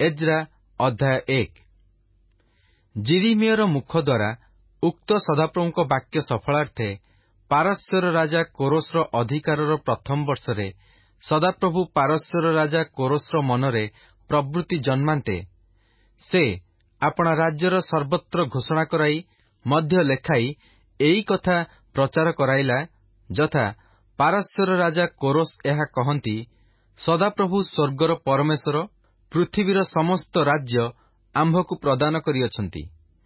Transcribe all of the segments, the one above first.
Ezra ଅଧ୍ୟାୟ 1। ଜିରିମିୟର ମୁଖ ଦ୍ୱାରା ଉକ୍ତ ସଦାପ୍ରଭୁଙ୍କ ବାକ୍ୟ ସଫଳାର୍ଥେ ପାରସ୍ୟର ରାଜା କୋରୋସର ଅଧିକାରର ପ୍ରଥମ ବର୍ଷରେ ସଦାପ୍ରଭୁ ପାରସ୍ୟର ରାଜା କୋରୋସର ମନରେ ପ୍ରବୃତ୍ତି ଜନ୍ମାନ୍ତେ ସେ ଆପଣା ରାଜ୍ୟର ସର୍ବତ୍ର ଘୋଷଣା କରାଇ ମଧ୍ୟ ଲେଖାଇ ଏଇ କଥା ପ୍ରଚାର କରାଇଲା, ଯଥା ପାରସ୍ୟର ରାଜା କୋରୋସ ଏହା କହନ୍ତି, ସଦାପ୍ରଭୁ ସ୍ୱର୍ଗର ପରମେଶ୍ୱର ପୃଥିବୀର ସମସ୍ତ ରାଜ୍ୟ ଆମ୍ଭକୁ ପ୍ରଦାନ କରିଅଛନ୍ତି।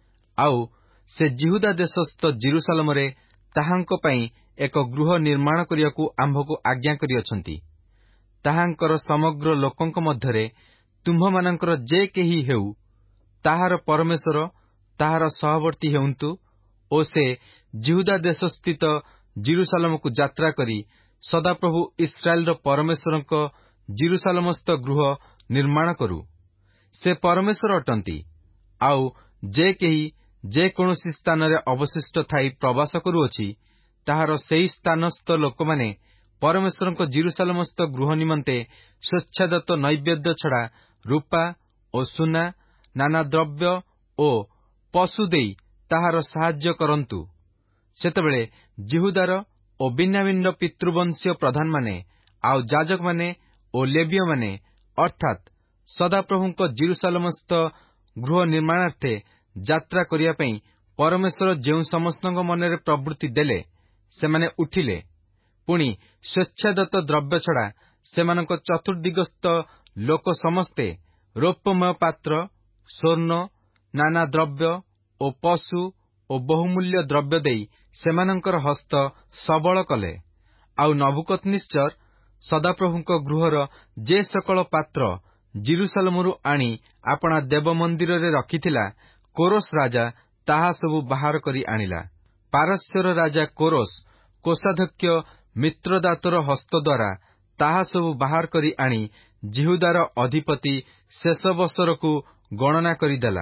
ଆଉ ସେ ଜିହୁଦା ଦେଶସ୍ଥ ଜିରୁସାଲମରେ ତାହାଙ୍କ ପାଇଁ ଏକ ଗୃହ ନିର୍ମାଣ କରିବାକୁ ଆମ୍ଭକୁ ଆଜ୍ଞା କରିଅଛନ୍ତି। ତାହାଙ୍କର ସମଗ୍ର ଲୋକଙ୍କ ମଧ୍ୟରେ ତୁମ୍ଭମାନଙ୍କର ଯେ କେହି ହେଉ, ତାହାର ପରମେଶ୍ୱର ତାହାର ସହବର୍ତ୍ତୀ ହେଉନ୍ତୁ ଓ ସେ ଜିହୁଦା ଦେଶସ୍ଥିତ ଜିରୁସାଲମକୁ ଯାତ୍ରା କରି ସଦାପ୍ରଭୁ ଇସ୍ରାଏଲର ପରମେଶ୍ୱରଙ୍କ ଜିରୁସାଲମସ୍ଥ ଗୃହ ନିର୍ମାଣ କରୁ। ସେ ପରମେଶ୍ୱର ଅଟନ୍ତି। ଆଉ ଯେ କେହି ଯେ କୌଣସି ସ୍ଥାନରେ ଅବଶିଷ୍ଟ ଥାଇ ପ୍ରବାସ କରୁଅଛି, ତାହାର ସେହି ସ୍ଥାନସ୍ଥ ଲୋକମାନେ ପରମେଶ୍ୱରଙ୍କ ଜିରୁସାଲମସ୍ଥ ଗୃହ ନିମନ୍ତେ ସ୍ୱେଚ୍ଛାଦତ୍ତ ନୈବେଦ୍ୟ ଛଡ଼ା ରୂପା ଓ ସୁନା, ନାନା ଦ୍ରବ୍ୟ ଓ ପଶୁ ଦେଇ ତାହାର ସାହାଯ୍ୟ କରନ୍ତୁ। ସେତେବେଳେ ଜିହୁଦାର ଓ ବିନ୍ୟାମିନର ପିତୃବଂଶୀୟ ପ୍ରଧାନମାନେ ଆଉ ଯାଜକମାନେ ଓ ଲେବୀୟମାନେ ଅର୍ଥାତ୍ ସଦାପ୍ରଭୁଙ୍କ ଜିରୁସାଲମସ୍ଥ ଗୃହ ନିର୍ମାଣାର୍ଥେ ଯାତ୍ରା କରିବା ପାଇଁ ପରମେଶ୍ୱର ଯେଉଁ ସମସ୍ତଙ୍କ ମନରେ ପ୍ରବୃତ୍ତି ଦେଲେ, ସେମାନେ ଉଠିଲେ। ପୁଣି ସ୍ୱେଚ୍ଛାଦତ୍ତ ଦ୍ରବ୍ୟ ଛଡ଼ା ସେମାନଙ୍କ ଚତୁର୍ଦିଗସ୍ଥ ଲୋକ ସମସ୍ତେ ରୌପ୍ୟମୟ ପାତ୍ର, ସ୍ୱର୍ଣ୍ଣ, ନାନା ଦ୍ରବ୍ୟ ଓ ପଶୁ ଓ ବହୁମୂଲ୍ୟ ଦ୍ରବ୍ୟ ଦେଇ ସେମାନଙ୍କର ହସ୍ତ ସବଳ କଲେ। ଆଉ ନବୁକଦ୍ନେଚ୍ଛର ସଦାପ୍ରଭୁଙ୍କ ଗୃହର ଯେ ସକଳ ପାତ୍ର ଜିରୁସାଲମରୁ ଆଣି ଆପଣା ଦେବ ମନ୍ଦିରରେ ରଖିଥିଲା, କୋରୋସ ରାଜା ତାହା ସବୁ ବାହାର କରି ଆଣିଲା। ପାରସ୍ୟର ରାଜା କୋରୋସ କୋଷାଧ୍ୟକ୍ଷ ମିତ୍ରଦାତର ହସ୍ତ ଦ୍ୱାରା ତାହା ସବୁ ବାହାର କରି ଆଣି ଜିହୁଦାର ଅଧିପତି ଶେଷବସରକୁ ଗଣନା କରିଦେଲା।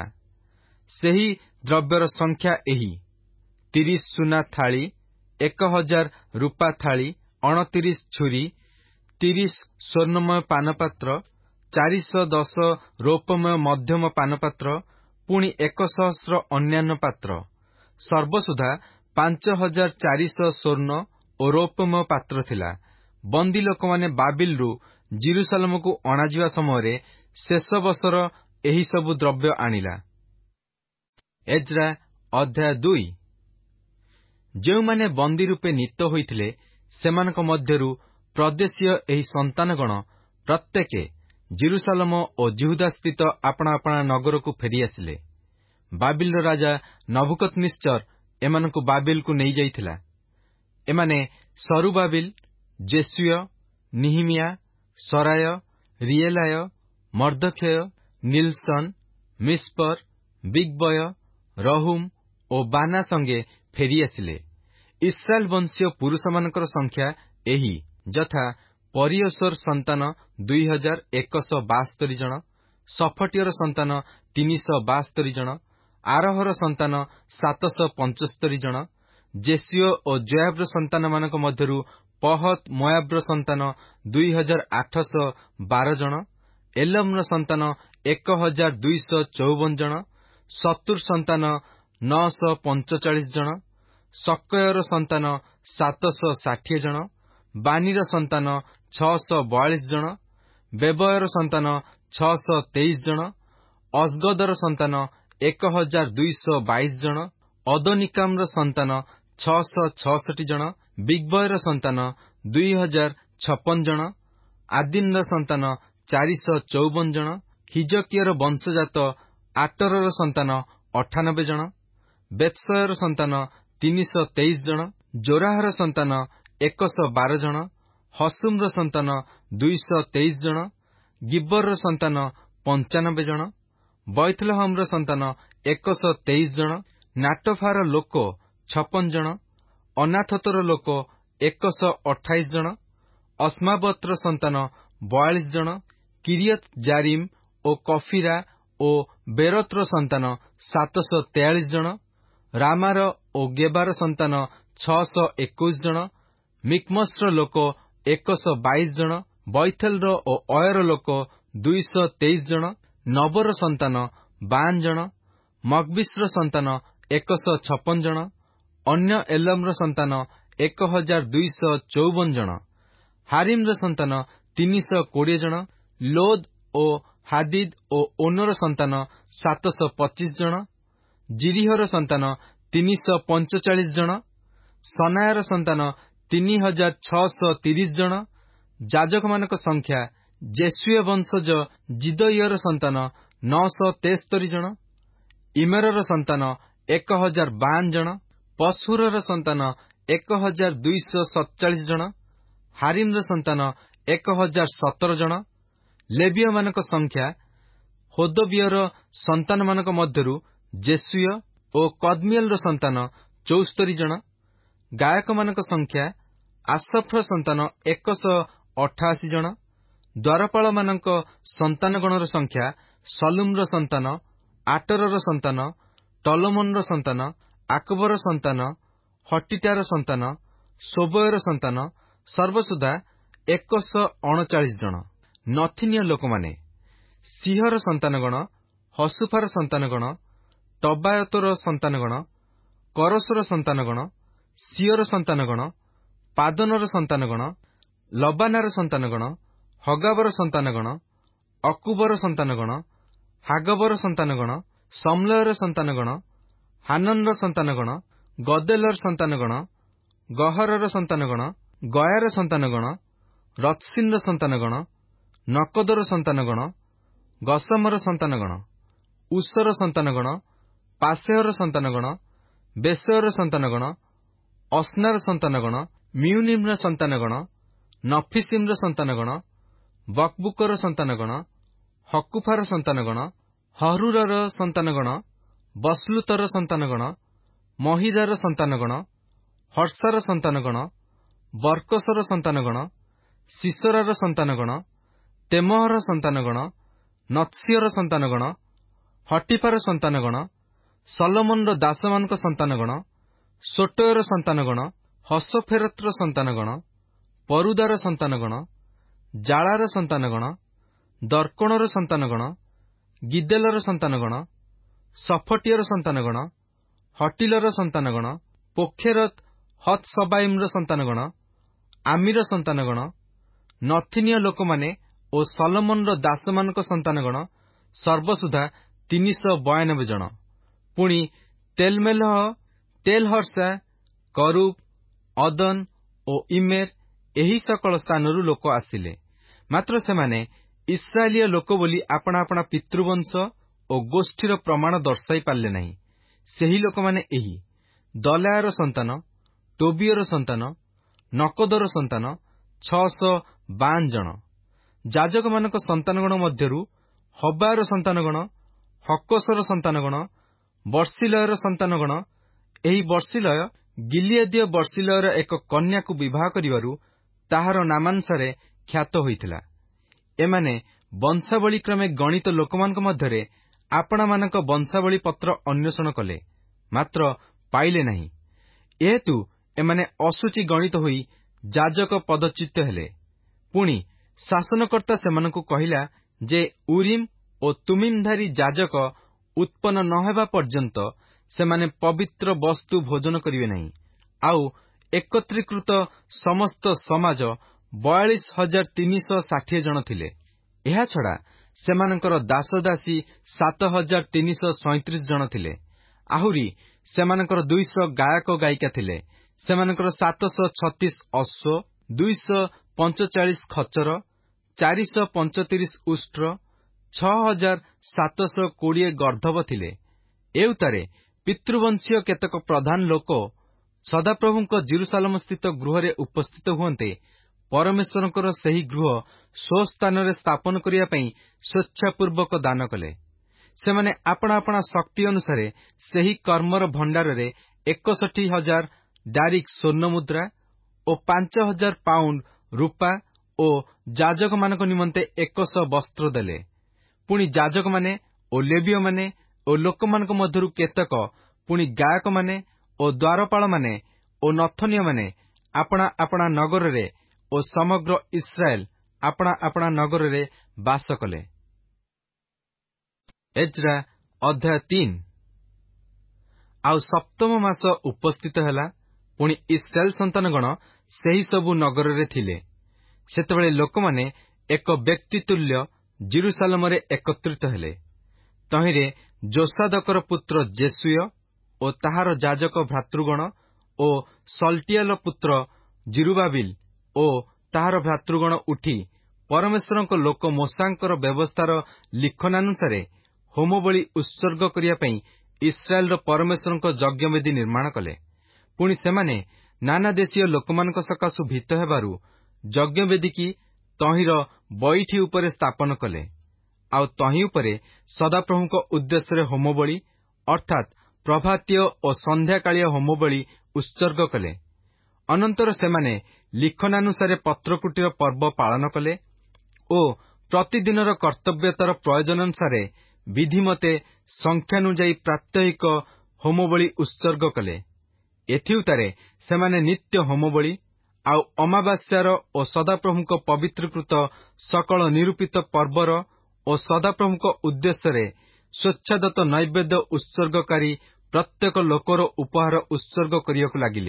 ସେହି ଦ୍ରବ୍ୟର ସଂଖ୍ୟା ଏହି: 30 ସୁନା ଥାଳି, 1000 ରୂପା ଥାଳି, 29 ଛୁରୀ, 30 ସ୍ୱର୍ଣ୍ଣମୟ ପାନପାତ୍ର, 410 ରୌପ୍ୟମୟ ମଧ୍ୟମ ପାନପାତ୍ର, ପୁଣି 100 ଅନ୍ୟାନ୍ୟ ପାତ୍ର, ସର୍ବସୁଦ୍ଧା 5400 ସ୍ୱର୍ଣ୍ଣ ଓ ରୌପ୍ୟମୟ ପାତ୍ର ଥିଲା। ବନ୍ଦୀ ଲୋକମାନେ ବାବିଲରୁ ଜିରୁସାଲମକୁ ଅଣାଯିବା ସମୟରେ ଶେଷବସର ଏହିସବୁ ଦ୍ରବ୍ୟ ଆଣିଲା। ଏଜ୍ରା ଅଧ୍ୟାୟ 2। ଯେଉଁମାନେ ବନ୍ଦୀ ରୂପେ ନୀତ ହୋଇଥିଲେ, ସେମାନଙ୍କ ମଧ୍ୟରୁ ପ୍ରଦେଶୀୟ ଏହି ସନ୍ତାନଗଣ ପ୍ରତ୍ୟେକେ ଜିରୁସାଲମ ଓ ଜିହୁଦାସ୍ଥିତ ଆପଣା ଆପଣା ନଗରକୁ ଫେରିଆସିଲେ। ବାବିଲର ରାଜା ନବୁକଦ୍ନେଚ୍ଛର ଏମାନଙ୍କୁ ବାବିଲକୁ ନେଇଯାଇଥିଲା। ଏମାନେ ସରୁବାବିଲ, ଜେସୁୟ, ନିହିମିୟା, ସରାୟ, ରିଏଲାୟ, ମର୍ଦ୍ଦୋଖେୟ, ନିଲ୍ସନ, ମିସ୍ପର, ବିଗବୟ, ରହୁମ ଓ ବାନା ସଙ୍ଗେ ଫେରିଆସିଲେ। ଇସ୍ରାଏଲ ବଂଶୀୟ ପୁରୁଷମାନଙ୍କର ସଂଖ୍ୟା ଏହି, ଯଥା ପରିୟୋଶର ସନ୍ତାନ 2172 ଜଣ, ସଫଟିୟର ସନ୍ତାନ 372 ଜଣ, ଆରହର ସନ୍ତାନ 775 ଜଣ, ଜେସୁୟ ଓ ଯୋଆବର ସନ୍ତାନମାନଙ୍କ ମଧ୍ୟରୁ ପହତ ମୋଆବର ସନ୍ତାନ 2812 ଜଣ, ଏଲମର ସନ୍ତାନ 1254 ଜଣ, ସତୁର ସନ୍ତାନ 945 ଜଣ, ସକୟର ସନ୍ତାନ 760 ଜଣ, ବାନିର ସନ୍ତାନ 642 ଜଣ, ବେବୟର ସନ୍ତାନ 623 ଜଣ, ଅଜଗଦର ସନ୍ତାନ 1222 ଜଣ, ଅଦୋନିକାମର ସନ୍ତାନ 666 ଜଣ, ବିଗବୟର ସନ୍ତାନ 2056 ଜଣ, ଆଦିନର ସନ୍ତାନ 454 ଜଣ, ହିଜକିୟର ବଂଶଜାତ ଆଟରର ସନ୍ତାନ 98 ଜଣ, ବେତ୍ସୟର ସନ୍ତାନ 323 ଜଣ, ଜୋରାହର ସନ୍ତାନ 112 ଜଣ, ହସୁମର ସନ୍ତାନ 223 ଜଣ, ଗିବରର ସନ୍ତାନ 95 ଜଣ, ବୈଥଲହମର ସନ୍ତାନ 123 ଜଣ, ନାଟୋଫାର ଲୋକ 56 ଜଣ, ଅନାଥୋତର ଲୋକ 128 ଜଣ, ଅସ୍ମାବତ୍ର ସନ୍ତାନ 42 ଜଣ, କିରିୟତ ଜାରିମ ଓ କଫିରା ଓ ବେରୋତର ସନ୍ତାନ 743 ଜଣ, ରାମାର ଓ ଗେବାର ସନ୍ତାନ 621 ଜଣ, ମିକ୍ମସର ଲୋକ 122 ଜଣ, ବୈଥେଲର ଓ ଅୟର ଲୋକ 223 ଜଣ, ନବର ସନ୍ତାନ 52 ଜଣ, ମଗବିସ୍ର ସନ୍ତାନ 156 ଜଣ, ଅନ୍ୟ ଏଲମର ସନ୍ତାନ 1254 ଜଣ, ହାରିମ୍ର ସନ୍ତାନ 320 ଜଣ, ଲୋଦ୍ ଓ ହାଦିଦ୍ ଓ ଓନର ସନ୍ତାନ 725 ଜଣ, ଜିରିହର ସନ୍ତାନ 345 ଜଣ, ସନାୟାର ସନ୍ତାନ 3630 ଜଣ। ଯାଜକମାନଙ୍କ ସଂଖ୍ୟା ଜେସୁୟ ବଂଶଜ ଜିଦଇର ସନ୍ତାନ 973 ଜଣ, ଇମେରର ସନ୍ତାନ 1052 ଜଣ, ପଶହୁରର ସନ୍ତାନ 1247 ଜଣ, ହାରିମ୍ର ସନ୍ତାନ 1017 ଜଣ। ଲେବୀୟମାନଙ୍କ ସଂଖ୍ୟା ହୋଦବିୟର ସନ୍ତାନମାନଙ୍କ ମଧ୍ୟରୁ ଜେସୁୟ ଓ କଦ୍ମିଏଲର ସନ୍ତାନ 74 ଜଣ। ଗାୟକମାନଙ୍କ ସଂଖ୍ୟା ଆସଫର ସନ୍ତାନ 188 ଜଣ। ଦ୍ୱାରପାଳମାନଙ୍କ ସନ୍ତାନଗଣର ସଂଖ୍ୟା ସଲୁମର ସନ୍ତାନ, ଆଟରର ସନ୍ତାନ, ଟଲମୋନର ସନ୍ତାନ, ଆକବର ସନ୍ତାନ, ହଟିଟାର ସନ୍ତାନ, ଶୋବୟର ସନ୍ତାନ, ସର୍ବସୁଦ୍ଧା 139 ଜଣ। ନଥିନୀୟ ଲୋକମାନେ ସିହର ସନ୍ତାନଗଣ, ହସୁଫାର ସନ୍ତାନଗଣ, ଟବାୟତର ସନ୍ତାନଗଣ, କରସର ସନ୍ତାନଗଣ, ସିଅର ସନ୍ତାନଗଣ, ପାଦନର ସନ୍ତାନଗଣ, ଲବାନାର ସନ୍ତାନଗଣ, ହଗାବର ସନ୍ତାନଗଣ, ଅକୁବର ସନ୍ତାନଗଣ, ହାଗବର ସନ୍ତାନଗଣ, ସମଲୟର ସନ୍ତାନଗଣ, ହାନନର ସନ୍ତାନଗଣ, ଗଦେଲର ସନ୍ତାନଗଣ, ଗହରର ସନ୍ତାନଗଣ, ଗୟାର ସନ୍ତାନଗଣ, ରତ୍ସିନର ସନ୍ତାନଗଣ, ନକଦର ସନ୍ତାନଗଣ, ଗସମର ସନ୍ତାନଗଣ, ଉସର ସନ୍ତାନଗଣ, ପାସେହର ସନ୍ତାନଗଣ, ବେସୟର ସନ୍ତାନଗଣ, ଅସ୍ନାର ସନ୍ତାନଗଣ, ମିଉନିମର ସନ୍ତାନଗଣ, ନଫିସିମର ସନ୍ତାନଗଣ, ବକବୁକର ସନ୍ତାନଗଣ, ହକୁଫାର ସନ୍ତାନଗଣ, ହରୁରର ସନ୍ତାନଗଣ, ବସଲୁତର ସନ୍ତାନଗଣ, ମହିଦାର ସନ୍ତାନଗଣ, ହର୍ଷାର ସନ୍ତାନଗଣ, ବରକସର ସନ୍ତାନଗଣ, ସିସରାର ସନ୍ତାନଗଣ, ତେମହର ସନ୍ତାନଗଣ, ନତ୍ସିଅର ସନ୍ତାନଗଣ, ହଟିଫାର ସନ୍ତାନଗଣ, ସଲୋମନର ଦାସମାନଙ୍କ ସନ୍ତାନଗଣ, ସୋଟୟର ସନ୍ତାନଗଣ, ହସଫେରତର ସନ୍ତାନଗଣ, ପରୁଦାର ସନ୍ତାନଗଣ, ଜାଳାର ସନ୍ତାନଗଣ, ଦର୍କଣର ସନ୍ତାନଗଣ, ଗିଦେଲର ସନ୍ତାନଗଣ, ସଫଟିୟର ସନ୍ତାନଗଣ, ହଟିଲର ସନ୍ତାନଗଣ, ପୋଖେରତ ହତ୍ସବାଇମର ସନ୍ତାନଗଣ, ଆମିର ସନ୍ତାନଗଣ। ନଥିନୀୟ ଲୋକମାନେ ଓ ସଲୋମନର ଦାସମାନଙ୍କ ସନ୍ତାନଗଣ ସର୍ବସୁଦ୍ଧା 392 ଜଣ। ପୁଣି ତେଲମେଲହ, ତେଲହର୍ଷା, କରୁବ, ଅଦନ ଓ ଇମେର ଏହି ସକଳ ସ୍ଥାନରୁ ଲୋକ ଆସିଲେ। ମାତ୍ର ସେମାନେ ଇସ୍ରାଏଲୀୟ ଲୋକ ବୋଲି ଆପଣା ଆପଣା ପିତୃବଂଶ ଓ ଗୋଷ୍ଠୀର ପ୍ରମାଣ ଦର୍ଶାଇ ପାରିଲେ ନାହିଁ। ସେହି ଲୋକମାନେ ଏହି ଦଲାୟର ସନ୍ତାନ, ଟୋବିୟର ସନ୍ତାନ, ନକଦର ସନ୍ତାନ 652 ଜଣ। ଯାଜକମାନଙ୍କ ସନ୍ତାନଗଣ ମଧ୍ୟରୁ ହବାୟର ସନ୍ତାନଗଣ, ହକସର ସନ୍ତାନଗଣ, ବର୍ଷିଲୟର ସନ୍ତାନଗଣ। ଏହି ବର୍ଷିଲୟ ଗିଲିଆଦୀୟ ବର୍ଷିଲୟର ଏକ କନ୍ୟାକୁ ବିବାହ କରିବାରୁ ତାହାର ନାମାନସାରେ ଖ୍ୟାତ ହୋଇଥିଲା। ଏମାନେ ବଂଶାବଳୀ କ୍ରମେ ଗଣିତ ଲୋକମାନଙ୍କ ମଧ୍ୟରେ ଆପଣାମାନଙ୍କ ବଂଶାବଳୀ ପତ୍ର ଅନ୍ୱେଷଣ କଲେ, ମାତ୍ର ପାଇଲେ ନାହିଁ। ଏହେତୁ ଏମାନେ ଅଶୁଚି ଗଣିତ ହୋଇ ଯାଜକ ପଦଚ୍ୟୁତ ହେଲେ। ପୁଣି ଶାସନକର୍ତ୍ତା ସେମାନଙ୍କୁ କହିଲା ଯେ ଉରିମ୍ ଓ ତୁମିମଧାରୀ ଯାଜକ ଉତ୍ପନ୍ନ ନ ହେବା ପର୍ଯ୍ୟନ୍ତ ସେମାନେ ପବିତ୍ର ବସ୍ତୁ ଭୋଜନ କରିବେ ନାହିଁ। ଆଉ ଏକତ୍ରୀକୃତ ସମସ୍ତ ସମାଜ 42,360 ଜଣ ଥିଲେ। ଏହାଛଡ଼ା ସେମାନଙ୍କର ଦାସଦାସୀ 7,337 ଜଣ ଥିଲେ। ଆହୁରି ସେମାନଙ୍କର 200 ଗାୟକ ଗାୟିକା ଥିଲେ। ସେମାନଙ୍କର 736 ଅଶ୍ୱ, 245 ଖଚର, 435 ଉଷ୍ଟ୍ର, 6,720 ଗର୍ଦ୍ଧବ ଥିଲେ। ଏଉତାରେ ପିତୃବଂଶୀୟ କେତେକ ପ୍ରଧାନ ଲୋକ ସଦାପ୍ରଭୁଙ୍କ ଜିରୁସାଲମସ୍ଥିତ ଗୃହରେ ଉପସ୍ଥିତ ହୁଅନ୍ତେ ପରମେଶ୍ୱରଙ୍କର ସେହି ଗୃହ ସ୍ୱସ୍ଥାନରେ ସ୍ଥାପନ କରିବା ପାଇଁ ସ୍ୱେଚ୍ଛାପୂର୍ବକ ଦାନ କଲେ। ସେମାନେ ଆପଣା ଆପଣା ଶକ୍ତି ଅନୁସାରେ ସେହି କର୍ମର ଭଣ୍ଡାରରେ 61,000 ଡାରିକ୍ ସ୍ୱର୍ଣ୍ଣ ମୁଦ୍ରା ଓ 5,000 ପାଉଣ୍ଡ ରୂପା ଓ ଯାଜକମାନଙ୍କ ନିମନ୍ତେ 100 ବସ୍ତ୍ର ଦେଲେ। ପୁଣି ଯାଜକମାନେ ଓ ଲେବୀୟମାନେ ଓ ଲୋକମାନଙ୍କ ମଧ୍ୟରୁ କେତେକ, ପୁଣି ଗାୟକମାନେ ଓ ଦ୍ୱାରପାଳମାନେ ଓ ନଥନୀୟମାନେ ଆପଣା ଆପଣା ନଗରରେ ଓ ସମଗ୍ର ଇସ୍ରାଏଲ ଆପଣା ଆପଣା ନଗରରେ ବାସ କଲେ। ଏଜ୍ରା ଅଧ୍ୟାୟ 3। ଆଉ ସପ୍ତମ ମାସ ଉପସ୍ଥିତ ହେଲା। ପୁଣି ଇସ୍ରାଏଲ ସନ୍ତାନଗଣ ସେହି ସବୁ ନଗରରେ ଥିଲେ। ସେତେବେଳେ ଲୋକମାନେ ଏକ ବ୍ୟକ୍ତି ତୁଲ୍ୟ ଜିରୁସାଲମରେ ଏକତ୍ରିତ ହେଲେ। ତହିଁରେ ଯୋସାଦକର ପୁତ୍ର ଜେସୁୟ ଓ ତାହାର ଯାଜକ ଭ୍ରାତୃଗଣ ଓ ସଲ୍ଟିଏଲ ପୁତ୍ର ଜିରୁବାବିଲ ଓ ତାହାର ଭ୍ରାତୃଗଣ ଉଠି ପରମେଶ୍ୱରଙ୍କ ଲୋକ ମୋଶାଙ୍କର ବ୍ୟବସ୍ଥାର ଲିଖନାନୁସାରେ ହୋମବଳି ଉତ୍ସର୍ଗ କରିବା ପାଇଁ ଇସ୍ରାଏଲର ପରମେଶ୍ୱରଙ୍କ ଯଜ୍ଞବେଦୀ ନିର୍ମାଣ କଲେ। ପୁଣି ସେମାନେ ନାନା ଦେଶୀୟ ଲୋକମାନଙ୍କ ସକାଶୁ ଭୀତ ହେବାରୁ ଯଜ୍ଞବେଦୀକି ତହିଁର ବଇଠି ଉପରେ ସ୍ଥାପନ କଲେ। ଆଉ ତହିଁ ଉପରେ ସଦାପ୍ରଭୁଙ୍କ ଉଦ୍ଦେଶ୍ୟରେ ହୋମବଳି ଅର୍ଥାତ୍ ପ୍ରଭାତୀୟ ଓ ସନ୍ଧ୍ୟାକାଳୀୟ ହୋମବଳି ଉତ୍ସର୍ଗ କଲେ। ଅନନ୍ତର ସେମାନେ ଲିଖନାନୁସାରେ ପତ୍ରକୁଟିର ପର୍ବ ପାଳନ କଲେ ଓ ପ୍ରତିଦିନର କର୍ତ୍ତବ୍ୟତାର ପ୍ରୟୋଜନାନୁସାରେ ବିଧିମତେ ସଂଖ୍ୟାନୁଯାୟୀ ପ୍ରାତ୍ୟହିକ ହୋମବଳି ଉତ୍ସର୍ଗ କଲେ। ଏଥିଉତ୍ତାରେ ସେମାନେ ନିତ୍ୟ ହୋମବଳି ଆଉ ଅମାବାସ୍ୟାର ଓ ସଦାପ୍ରଭୁଙ୍କ ପବିତ୍ରକୃତ ସକଳ ନିରୂପିତ ପର୍ବର ଓ ସଦାପ୍ରଭୁଙ୍କ ଉଦ୍ଦେଶ୍ୟରେ ସ୍ୱଚ୍ଛାଦତ ନୈବେଦ୍ୟ ଉତ୍ସର୍ଗକାରୀ ପ୍ରତ୍ୟେକ ଲୋକର ଉପହାର ଉତ୍ସର୍ଗ କରିବାକୁ ଲାଗିଲେ।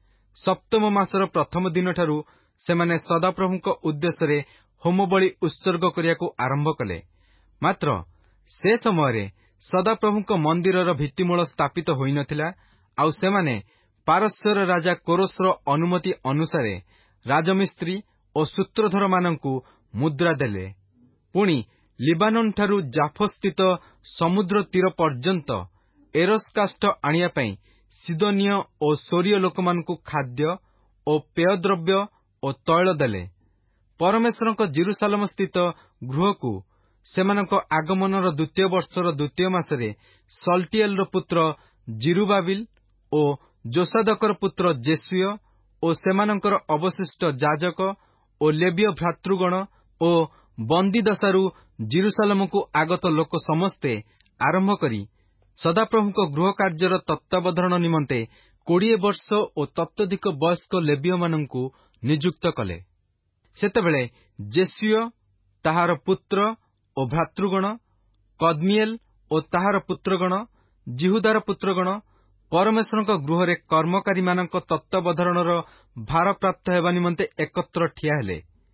ସପ୍ତମ ମାସର ପ୍ରଥମ ଦିନଠାରୁ ସେମାନେ ସଦାପ୍ରଭୁଙ୍କ ଉଦ୍ଦେଶ୍ୟରେ ହୋମବଳି ଉତ୍ସର୍ଗ କରିବାକୁ ଆରମ୍ଭ କଲେ। ମାତ୍ର ସେ ସମୟରେ ସଦାପ୍ରଭୁଙ୍କ ମନ୍ଦିରର ଭିତ୍ତିମୂଳ ସ୍ଥାପିତ ହୋଇନଥିଲା। ଆଉ ସେମାନେ ପାରସ୍ୟର ରାଜା କୋରସର ଅନୁମତି ଅନୁସାରେ ରାଜମିସ୍ତ୍ରୀ ଓ ସୂତ୍ରଧରମାନଙ୍କୁ ମୁଦ୍ରା ଦେଲେ। ପୁଣି ଲିବାନୋନଠାରୁ ଜାଫସ୍ଥିତ ସମୁଦ୍ର ତୀର ପର୍ଯ୍ୟନ୍ତ ଏରୋସ୍ କାଷ୍ଠ ଆଣିବା ପାଇଁ ସିଦୋନୀୟ ଓ ସୋରୀୟ ଲୋକମାନଙ୍କୁ ଖାଦ୍ୟ ଓ ପେୟଦ୍ରବ୍ୟ ଓ ତୈଳ ଦେଲେ। ପରମେଶ୍ୱରଙ୍କ ଜିରୁସାଲମସ୍ଥିତ ଗୃହକୁ ସେମାନଙ୍କ ଆଗମନର 2ୟ ବର୍ଷର 2ୟ ମାସରେ ସଲ୍ଟିଏଲର ପୁତ୍ର ଜିରୁବାବିଲ ଓ ଯୋସାଦକର ପୁତ୍ର ଜେସୁୟ ଓ ସେମାନଙ୍କର ଅବଶିଷ୍ଟ ଯାଜକ ଓ ଲେବୀୟ ଭ୍ରାତୃଗଣ ଓ ବନ୍ଦୀଦଶାରୁ ଜିରୁସାଲମକୁ ଆଗତ ଲୋକ ସମସ୍ତେ ଆରମ୍ଭ କରି ସଦାପ୍ରଭୁଙ୍କ ଗୃହ କାର୍ଯ୍ୟର ତତ୍ତ୍ୱାବଧାନ ନିମନ୍ତେ 20 ବର୍ଷ ଓ ତତୋଧିକ ବୟସ୍କ ଲେବୀୟମାନଙ୍କୁ ନିଯୁକ୍ତ କଲେ। ସେତେବେଳେ ଜେସୁୟ, ତାହାର ପୁତ୍ର ଓ ଭ୍ରାତୃଗଣ, କଦ୍ମିଏଲ ଓ ତାହାର ପୁତ୍ରଗଣ, ଜିହୁଦାର ପୁତ୍ରଗଣ ପରମେଶ୍ୱରଙ୍କ ଗୃହରେ କର୍ମକାରୀମାନଙ୍କ ତତ୍ତ୍ୱାବଧାନର ଭାରପ୍ରାପ୍ତ ହେବା ନିମନ୍ତେ ଏକତ୍ର ଠିଆ ହେଲେ।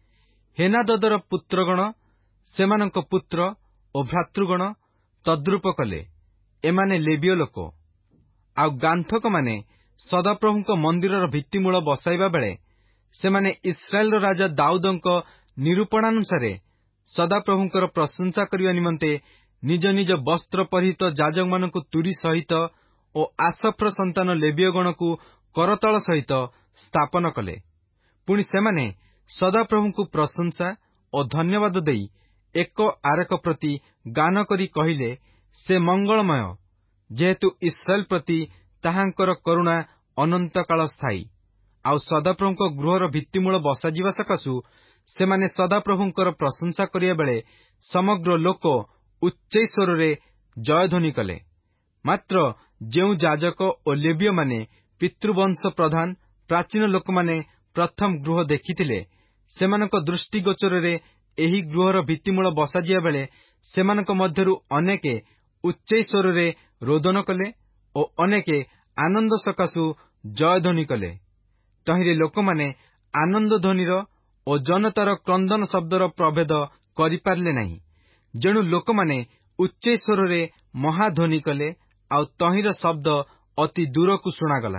ହେନାଦଦର ପୁତ୍ରଗଣ ସେମାନଙ୍କ ପୁତ୍ର ଓ ଭ୍ରାତୃଗଣ ତଦ୍ରୂପ କଲେ। ଏମାନେ ଲେବୀୟ ଲୋକ। ଆଉ ଗାନ୍ଥକମାନେ ସଦାପ୍ରଭୁଙ୍କ ମନ୍ଦିରର ଭିତ୍ତିମୂଳ ବସାଇବା ବେଳେ ସେମାନେ ଇସ୍ରାଏଲର ରାଜା ଦାଉଦଙ୍କ ନିରୂପଣାନୁସାରେ ସଦାପ୍ରଭୁଙ୍କର ପ୍ରଶଂସା କରିବା ନିମନ୍ତେ ନିଜ ନିଜ ବସ୍ତ୍ର ପରିହିତ ଯାଜକମାନଙ୍କୁ ତୁରୀ ସହିତ ଓ ଆସଫର ସନ୍ତାନ ଲେବୀୟଗଣକୁ କରତାଳ ସହିତ ସ୍ଥାପନ କଲେ। ପୁଣି ସେମାନେ ସଦାପ୍ରଭୁଙ୍କୁ ପ୍ରଶଂସା ଓ ଧନ୍ୟବାଦ ଦେଇ ଏକ ଆରେକ ପ୍ରତି ଗାନ କରି କହିଲେ, ସେ ମଙ୍ଗଳମୟ, ଯେହେତୁ ଇସ୍ରାଏଲ ପ୍ରତି ତାହାଙ୍କର କରୁଣା ଅନନ୍ତକାଳ ସ୍ଥାୟୀ। ଆଉ ସଦାପ୍ରଭୁଙ୍କ ଗୃହର ଭିତ୍ତିମୂଳ ବସାଯିବା ସକାଶୁ ସେମାନେ ସଦାପ୍ରଭୁଙ୍କର ପ୍ରଶଂସା କରିବା ବେଳେ ସମଗ୍ର ଲୋକ ଉଚ୍ଚୈଶ୍ୱରରେ ଜୟଧ୍ୱନି କଲେ। ମାତ୍ର ଯେଉଁ ଯାଜକ ଓ ଲେବୀୟମାନେ ପିତୃବଂଶ ପ୍ରଧାନ ପ୍ରାଚୀନ ଲୋକମାନେ ପ୍ରଥମ ଗୃହ ଦେଖିଥିଲେ, ସେମାନଙ୍କ ଦୃଷ୍ଟିଗୋଚରରେ ଏହି ଗୃହର ଭିତ୍ତିମୂଳ ବସାଯିବା ବେଳେ ସେମାନଙ୍କ ମଧ୍ୟରୁ ଅନେକେ ଉଚ୍ଚୈଶ୍ୱରରେ ରୋଦନ କଲେ ଓ ଅନେକେ ଆନନ୍ଦ ସକାଶୁ ଜୟଧ୍ୱନି କଲେ। ତହିଁରେ ଲୋକମାନେ ଆନନ୍ଦ ଧ୍ୱନିର ଓ ଜନତାର କ୍ରନ୍ଦନ ଶବ୍ଦର ପ୍ରଭେଦ କରିପାରିଲେ ନାହିଁ। ଯେଣୁ ଲୋକମାନେ ଉଚ୍ଚୈଶ୍ୱରରେ ମହାଧ୍ୱନି କଲେ, ଆଉ ତହିଁର ଶବ୍ଦ ଅତି ଦୂରକୁ ଶୁଣାଗଲା।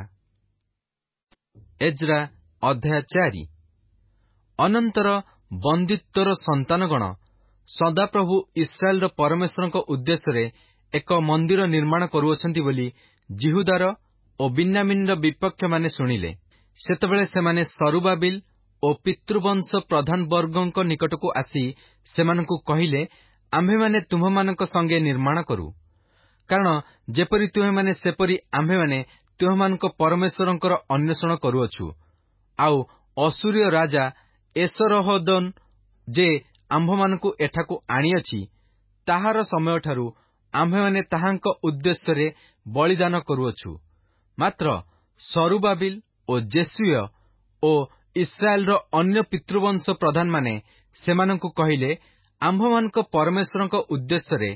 ଏଜ୍ରା ଅଧ୍ୟାୟ 4। ଅନନ୍ତର ବନ୍ଦିତ୍ୱର ସନ୍ତାନଗଣ ସଦାପ୍ରଭୁ ଇସ୍ରାଏଲର ପରମେଶ୍ୱରଙ୍କ ଉଦ୍ଦେଶ୍ୟରେ ଏକ ମନ୍ଦିର ନିର୍ମାଣ କରୁଅଛନ୍ତି ବୋଲି ଜିହୁଦାର ଓ ବିନ୍ୟାମିନର ବିପକ୍ଷମାନେ ଶୁଣିଲେ। ସେତେବେଳେ ସେମାନେ ସରୁବାବିଲ ଓ ପିତୃବଂଶ ପ୍ରଧାନବର୍ଗଙ୍କ ନିକଟକୁ ଆସି ସେମାନଙ୍କୁ କହିଲେ, ଆମ୍ଭେମାନେ ତୁମ୍ଭମାନଙ୍କ ସଙ୍ଗେ ନିର୍ମାଣ କରୁ। କାରଣ ଯେପରି ତୁମେମାନେ ସେପରି ଆମ୍ଭେମାନେ ତୁମ୍ଭମାନଙ୍କ ପରମେଶ୍ୱରଙ୍କର ଅନ୍ୱେଷଣ କରୁଅଛୁ। ଆଉ ଅଶୂରୀୟ ରାଜା ଏସରହଦୋନ ଯେ ଆମ୍ଭମାନଙ୍କୁ ଏଠାକୁ ଆଣିଅଛି, ତାହାର ସମୟଠାରୁ ଆମ୍ଭେମାନେ ତାହାଙ୍କ ଉଦ୍ଦେଶ୍ୟରେ ବଳିଦାନ କରୁଅଛୁ। ମାତ୍ର ସରୁବାବିଲ ଓ ଜେସୁୟ ଓ ଇସ୍ରାଏଲର ଅନ୍ୟ ପିତୃବଂଶ ପ୍ରଧାନମାନେ ସେମାନଙ୍କୁ କହିଲେ, ଆମ୍ଭମାନଙ୍କ ପରମେଶ୍ୱରଙ୍କ ଉଦ୍ଦେଶ୍ୟରେ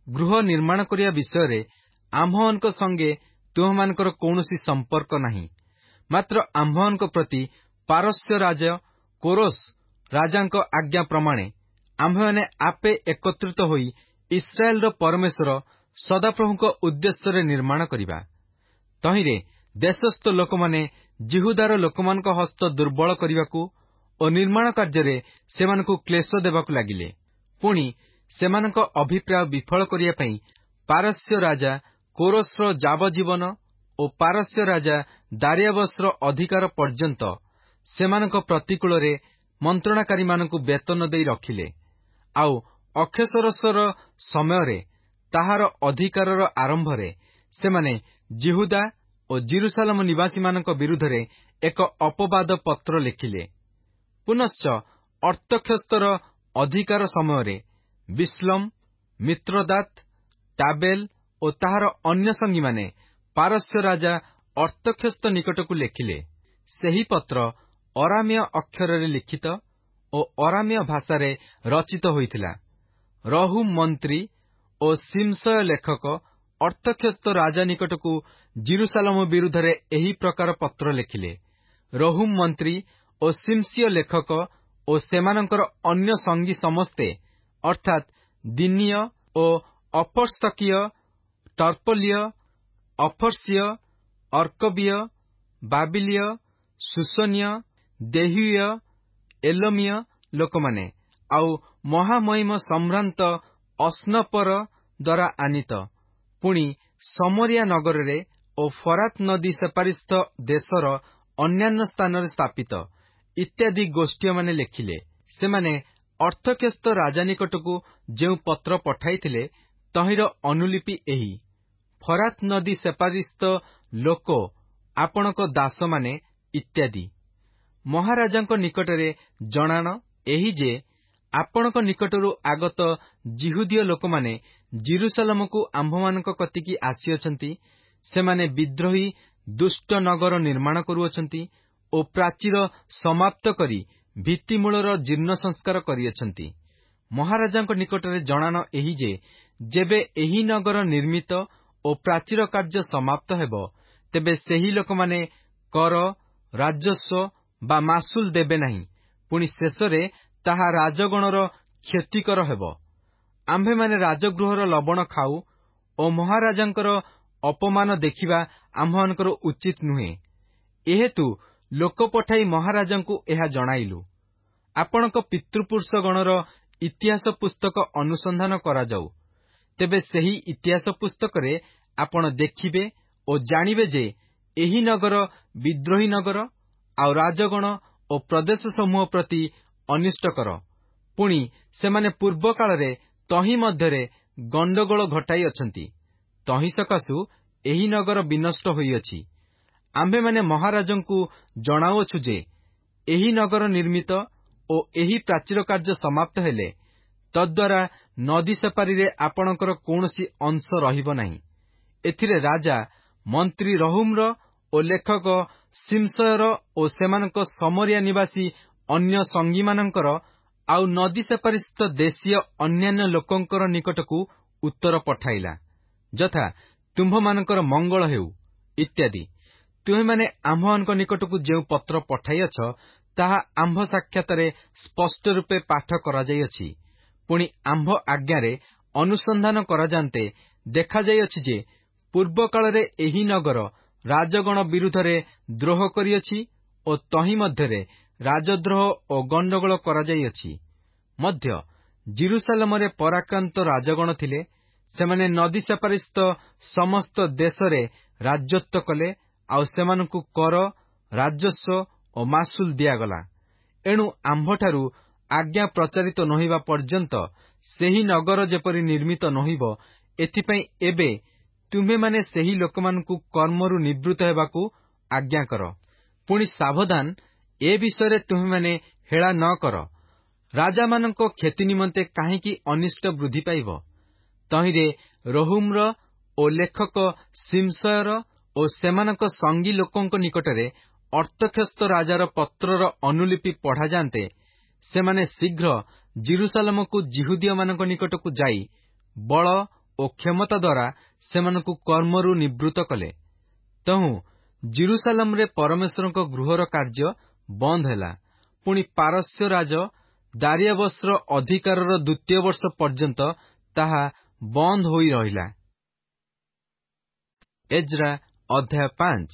ଗୃହ ନିର୍ମାଣ କରିବା ବିଷୟରେ ଆମ୍ଭମାନଙ୍କ ସଙ୍ଗେ ତୁମମାନଙ୍କର କୌଣସି ସମ୍ପର୍କ ନାହିଁ। ମାତ୍ର ଆମ୍ଭମାନଙ୍କ ପ୍ରତି ପାରସ୍ୟ ରାଜା କୋରୋସ୍ ରାଜାଙ୍କ ଆଜ୍ଞା ପ୍ରମାଣେ ଆମ୍ଭେମାନେ ଆପେ ଏକତ୍ରିତ ହୋଇ ଇସ୍ରାଏଲର ପରମେଶ୍ୱର ସଦାପ୍ରଭୁଙ୍କ ଉଦ୍ଦେଶ୍ୟରେ ନିର୍ମାଣ କରିବା। ତହିଁରେ ଦେଶସ୍ଥ ଲୋକମାନେ ଜିହୁଦାର ଲୋକମାନଙ୍କ ହସ୍ତ ଦୁର୍ବଳ କରିବାକୁ ଓ ନିର୍ମାଣ କାର୍ଯ୍ୟରେ ସେମାନଙ୍କୁ କ୍ଲେଶ ଦେବାକୁ ଲାଗିଲେ। ପୁଣି ସେମାନଙ୍କ ଅଭିପ୍ରାୟ ବିଫଳ କରିବା ପାଇଁ ପାରସ୍ୟ ରାଜା କୋରୋସ୍ର ଯାବଜୀବନ ଓ ପାରସ୍ୟ ରାଜା ଦାରିଆବସ୍ର ଅଧିକାର ପର୍ଯ୍ୟନ୍ତ ସେମାନଙ୍କ ପ୍ରତିକୂଳରେ ମନ୍ତ୍ରଣାକାରୀମାନଙ୍କୁ ବେତନ ଦେଇ ରଖିଲେ। ଆଉ ଅକ୍ଷେଶ୍ୱରସ୍ୱର ସମୟରେ ତାହାର ଅଧିକାରର ଆରମ୍ଭରେ ସେମାନେ ଜିହୁଦା ଓ ଜିରୁସାଲମ ନିବାସୀମାନଙ୍କ ବିରୁଦ୍ଧରେ ଏକ ଅପବାଦ ପତ୍ର ଲେଖିଲେ। ପୁନଶ୍ଚ ଅର୍ତ୍ତକ୍ଷସ୍ତର ଅଧିକାର ସମୟରେ ବିସ୍ଲମ୍, ମିତ୍ରଦାତ୍, ଟାବେଲ୍ ଓ ତାହାର ଅନ୍ୟ ସଙ୍ଗୀମାନେ ପାରସ୍ୟ ରାଜା ଅର୍ତ୍ତକ୍ଷସ୍ତ ନିକଟକୁ ଲେଖିଲେ। ସେହି ପତ୍ର ଅରାମୀୟ ଅକ୍ଷରରେ ଲିଖିତ ଓ ଅରାମୀୟ ଭାଷାରେ ରଚିତ ହୋଇଥିଲା। ରହୁମ୍ ମନ୍ତ୍ରୀ ଓ ଶିମ୍‌ଶୟ ଲେଖକ ଅର୍ତ୍ତକ୍ଷସ୍ତ ରାଜା ନିକଟକୁ ଜିରୁସାଲମ ବିରୁଦ୍ଧରେ ଏହି ପ୍ରକାର ପତ୍ର ଲେଖିଲେ। ରହୁମ୍ ମନ୍ତ୍ରୀ ଓ ଶିମ୍‌ଶୟ ଲେଖକ ଓ ସେମାନଙ୍କର ଅନ୍ୟ ସଙ୍ଗୀ ସମସ୍ତେ ଅର୍ଥାତ୍ ଦିନୀୟ ଓ ଅପର୍ସକୀୟ, ଟର୍ପଲୀୟ, ଅଫର୍ସୀୟ, ଅର୍କବୀୟ, ବାବିଲୀୟ, ସୁସନୀୟ, ଦେହୀୟ, ଏଲମୀୟ ଲୋକମାନେ, ଆଉ ମହାମହିମ ସମ୍ଭ୍ରାନ୍ତ ଅସ୍ନପର ଦ୍ୱାରା ଆନିତ, ପୁଣି ସମରିଆ ନଗରରେ ଓ ଫରାତ୍ ନଦୀ ସେପାରିସ୍ଥ ଦେଶର ଅନ୍ୟାନ୍ୟ ସ୍ଥାନରେ ସ୍ଥାପିତ ଇତ୍ୟାଦି ଗୋଷ୍ଠୀୟମାନେ ଲେଖିଲେ। ସେମାନେ ଅର୍ତ୍ତକ୍ଷସ୍ତ ରାଜା ନିକଟକୁ ଯେଉଁ ପତ୍ର ପଠାଇଥିଲେ ତହିଁର ଅନୁଲିପି ଏହି: ଫରାତ୍ ନଦୀ ସେପାରିସ୍ଥ ଲୋକ ଆପଣଙ୍କ ଦାସମାନେ ଇତ୍ୟାଦି। ମହାରାଜାଙ୍କ ନିକଟରେ ଜଣାଣ ଏହି ଯେ ଆପଣଙ୍କ ନିକଟରୁ ଆଗତ ଜିହୁଦୀୟ ଲୋକମାନେ ଜିରୁସାଲମକୁ ଆମ୍ଭମାନଙ୍କ କତିକି ଆସିଅଛନ୍ତି। ସେମାନେ ବିଦ୍ରୋହୀ ଦୁଷ୍ଟ ନଗର ନିର୍ମାଣ କରୁଅଛନ୍ତି ଓ ପ୍ରାଚୀର ସମାପ୍ତ କରି ଭିତ୍ତିମୂଳର ଜୀର୍ଣ୍ଣ ସଂସ୍କାର କରିଅଛନ୍ତି। ମହାରାଜାଙ୍କ ନିକଟରେ ଜଣାଣ ଏହି ଯେ ଯେବେ ଏହି ନଗର ନିର୍ମିତ ଓ ପ୍ରାଚୀର କାର୍ଯ୍ୟ ସମାପ୍ତ ହେବ, ତେବେ ସେହି ଲୋକମାନେ କର, ରାଜସ୍ୱ ବା ମାସୁଲ ଦେବେ ନାହିଁ। ପୁଣି ଶେଷରେ ତାହା ରାଜଗଣର କ୍ଷତିକର ହେବ। ଆମ୍ଭେମାନେ ରାଜଗୃହର ଲବଣ ଖାଉ ଓ ମହାରାଜାଙ୍କର ଅପମାନ ଦେଖିବା ଆମ୍ଭମାନଙ୍କର ଉଚିତ ନୁହେଁ। ଏହେତୁ ଲୋକ ପଠାଇ ମହାରାଜାଙ୍କୁ ଏହା ଜଣାଇଲୁ। ଆପଣଙ୍କ ପିତୃପୁରୁଷଗଣର ଇତିହାସ ପୁସ୍ତକ ଅନୁସନ୍ଧାନ କରାଯାଉ। ତେବେ ସେହି ଇତିହାସ ପୁସ୍ତକରେ ଆପଣ ଦେଖିବେ ଓ ଜାଣିବେ ଯେ ଏହି ନଗର ବିଦ୍ରୋହୀ ନଗର, ଆଉ ରାଜଗଣ ଓ ପ୍ରଦେଶ ସମୂହ ପ୍ରତି ଅନିଷ୍ଟକର। ପୁଣି ସେମାନେ ପୂର୍ବ କାଳରେ ତହିଁ ମଧ୍ୟରେ ଗଣ୍ଡଗୋଳ ଘଟାଇ ଅଛନ୍ତି। ତହିଁ ସକାଶୁ ଏହି ନଗର ବିନଷ୍ଟ ହୋଇଅଛି। ଆମ୍ଭେମାନେ ମହାରାଜଙ୍କୁ ଜଣାଉଅଛୁ ଯେ ଏହି ନଗର ନିର୍ମିତ ଓ ଏହି ପ୍ରାଚୀର କାର୍ଯ୍ୟ ସମାପ୍ତ ହେଲେ ତଦ୍ୱାରା ନଦୀ ସେପାରିରେ ଆପଣଙ୍କର କୌଣସି ଅଂଶ ରହିବ ନାହିଁ। ଏଥିରେ ରାଜା, ମନ୍ତ୍ରୀ ରହୁମ୍‌ର ଓ ଲେଖକ ଶିମ୍‌ଶୟର ଓ ସେମାନଙ୍କ ସମରିଆ ନିବାସୀ ଅନ୍ୟ ସଙ୍ଗୀମାନଙ୍କର, ଆଉ ନଦୀ ସେପାରିସ୍ଥ ଦେଶୀୟ ଅନ୍ୟାନ୍ୟ ଲୋକଙ୍କର ନିକଟକୁ ଉତ୍ତର ପଠାଇଲା, ଯଥା ତୁମ୍ଭମାନଙ୍କର ମଙ୍ଗଳ ହେଉ ଇତ୍ୟାଦି। ତୁମେମାନେ ଆମ୍ଭମାନଙ୍କ ନିକଟକୁ ଯେଉଁ ପତ୍ର ପଠାଇଅଛ, ତାହା ଆମ୍ଭ ସାକ୍ଷାତରେ ସ୍ପଷ୍ଟ ରୂପେ ପାଠ କରାଯାଇଅଛି। ପୁଣି ଆମ୍ଭ ଆଜ୍ଞାରେ ଅନୁସନ୍ଧାନ କରାଯାନ୍ତେ ଦେଖାଯାଇଅଛି ଯେ ପୂର୍ବ କାଳରେ ଏହି ନଗର ରାଜଗଣ ବିରୁଦ୍ଧରେ ଦ୍ରୋହ କରିଅଛି ଓ ତହିଁ ମଧ୍ୟରେ ରାଜଦ୍ରୋହ ଓ ଗଣ୍ଡଗୋଳ କରାଯାଇଅଛି। ମଧ୍ୟ ଜିରୁସାଲମରେ ପରାକ୍ରାନ୍ତ ରାଜଗଣ ଥିଲେ। ସେମାନେ ନଦୀ ସେପାରିସ୍ଥ ସମସ୍ତ ଦେଶରେ ରାଜତ୍ୱ କଲେ, ଆଉ ସେମାନଙ୍କୁ କର, ରାଜସ୍ୱ ଓ ମାସୁଲ ଦିଆଗଲା। ଏଣୁ ଆମ୍ଭଠାରୁ ଆଜ୍ଞା ପ୍ରଚାରିତ ନୋହିବା ପର୍ଯ୍ୟନ୍ତ ସେହି ନଗର ଯେପରି ନିର୍ମିତ ନୋହିବ, ଏଥିପାଇଁ ଏବେ ତୁମ୍ଭେମାନେ ସେହି ଲୋକମାନଙ୍କୁ କର୍ମରୁ ନିବୃତ୍ତ ହେବାକୁ ଆଜ୍ଞା କର। ପୁଣି ସାବଧାନ, ଏ ବିଷୟରେ ତୁମ୍ଭେମାନେ ହେଳା ନ କର। ରାଜାମାନଙ୍କ କ୍ଷତି ନିମନ୍ତେ କାହିଁକି ଅନିଷ୍ଟ ବୃଦ୍ଧି ପାଇବ? ତହିଁରେ ରହୁମ୍‌ର ଓ ଲେଖକ ଶିମ୍‌ଶୟର ଓ ସେମାନଙ୍କ ସଙ୍ଗୀ ଲୋକଙ୍କ ନିକଟରେ ଅର୍ତ୍ତକ୍ଷସ୍ତ ରାଜାର ପତ୍ରର ଅନୁଲିପି ପଢ଼ାଯାନ୍ତେ ସେମାନେ ଶୀଘ୍ର ଜିରୁସାଲମକୁ ଜିହୁଦୀୟମାନଙ୍କ ନିକଟକୁ ଯାଇ ବଳ ଓ କ୍ଷମତା ଦ୍ୱାରା ସେମାନଙ୍କୁ କର୍ମରୁ ନିବୃତ୍ତ କଲେ। ତହୁଁ ଜିରୁସାଲମରେ ପରମେଶ୍ୱରଙ୍କ ଗୃହର କାର୍ଯ୍ୟ ବନ୍ଦ ହେଲା। ପୁଣି ପାରସ୍ୟ ରାଜ ଦାରିଆବସର ଅଧିକାରର 2ୟ ବର୍ଷ ପର୍ଯ୍ୟନ୍ତ ତାହା ବନ୍ଦ ହୋଇ ରହିଲା। ଏଜ୍ରା ଅଧ୍ୟାୟ 5।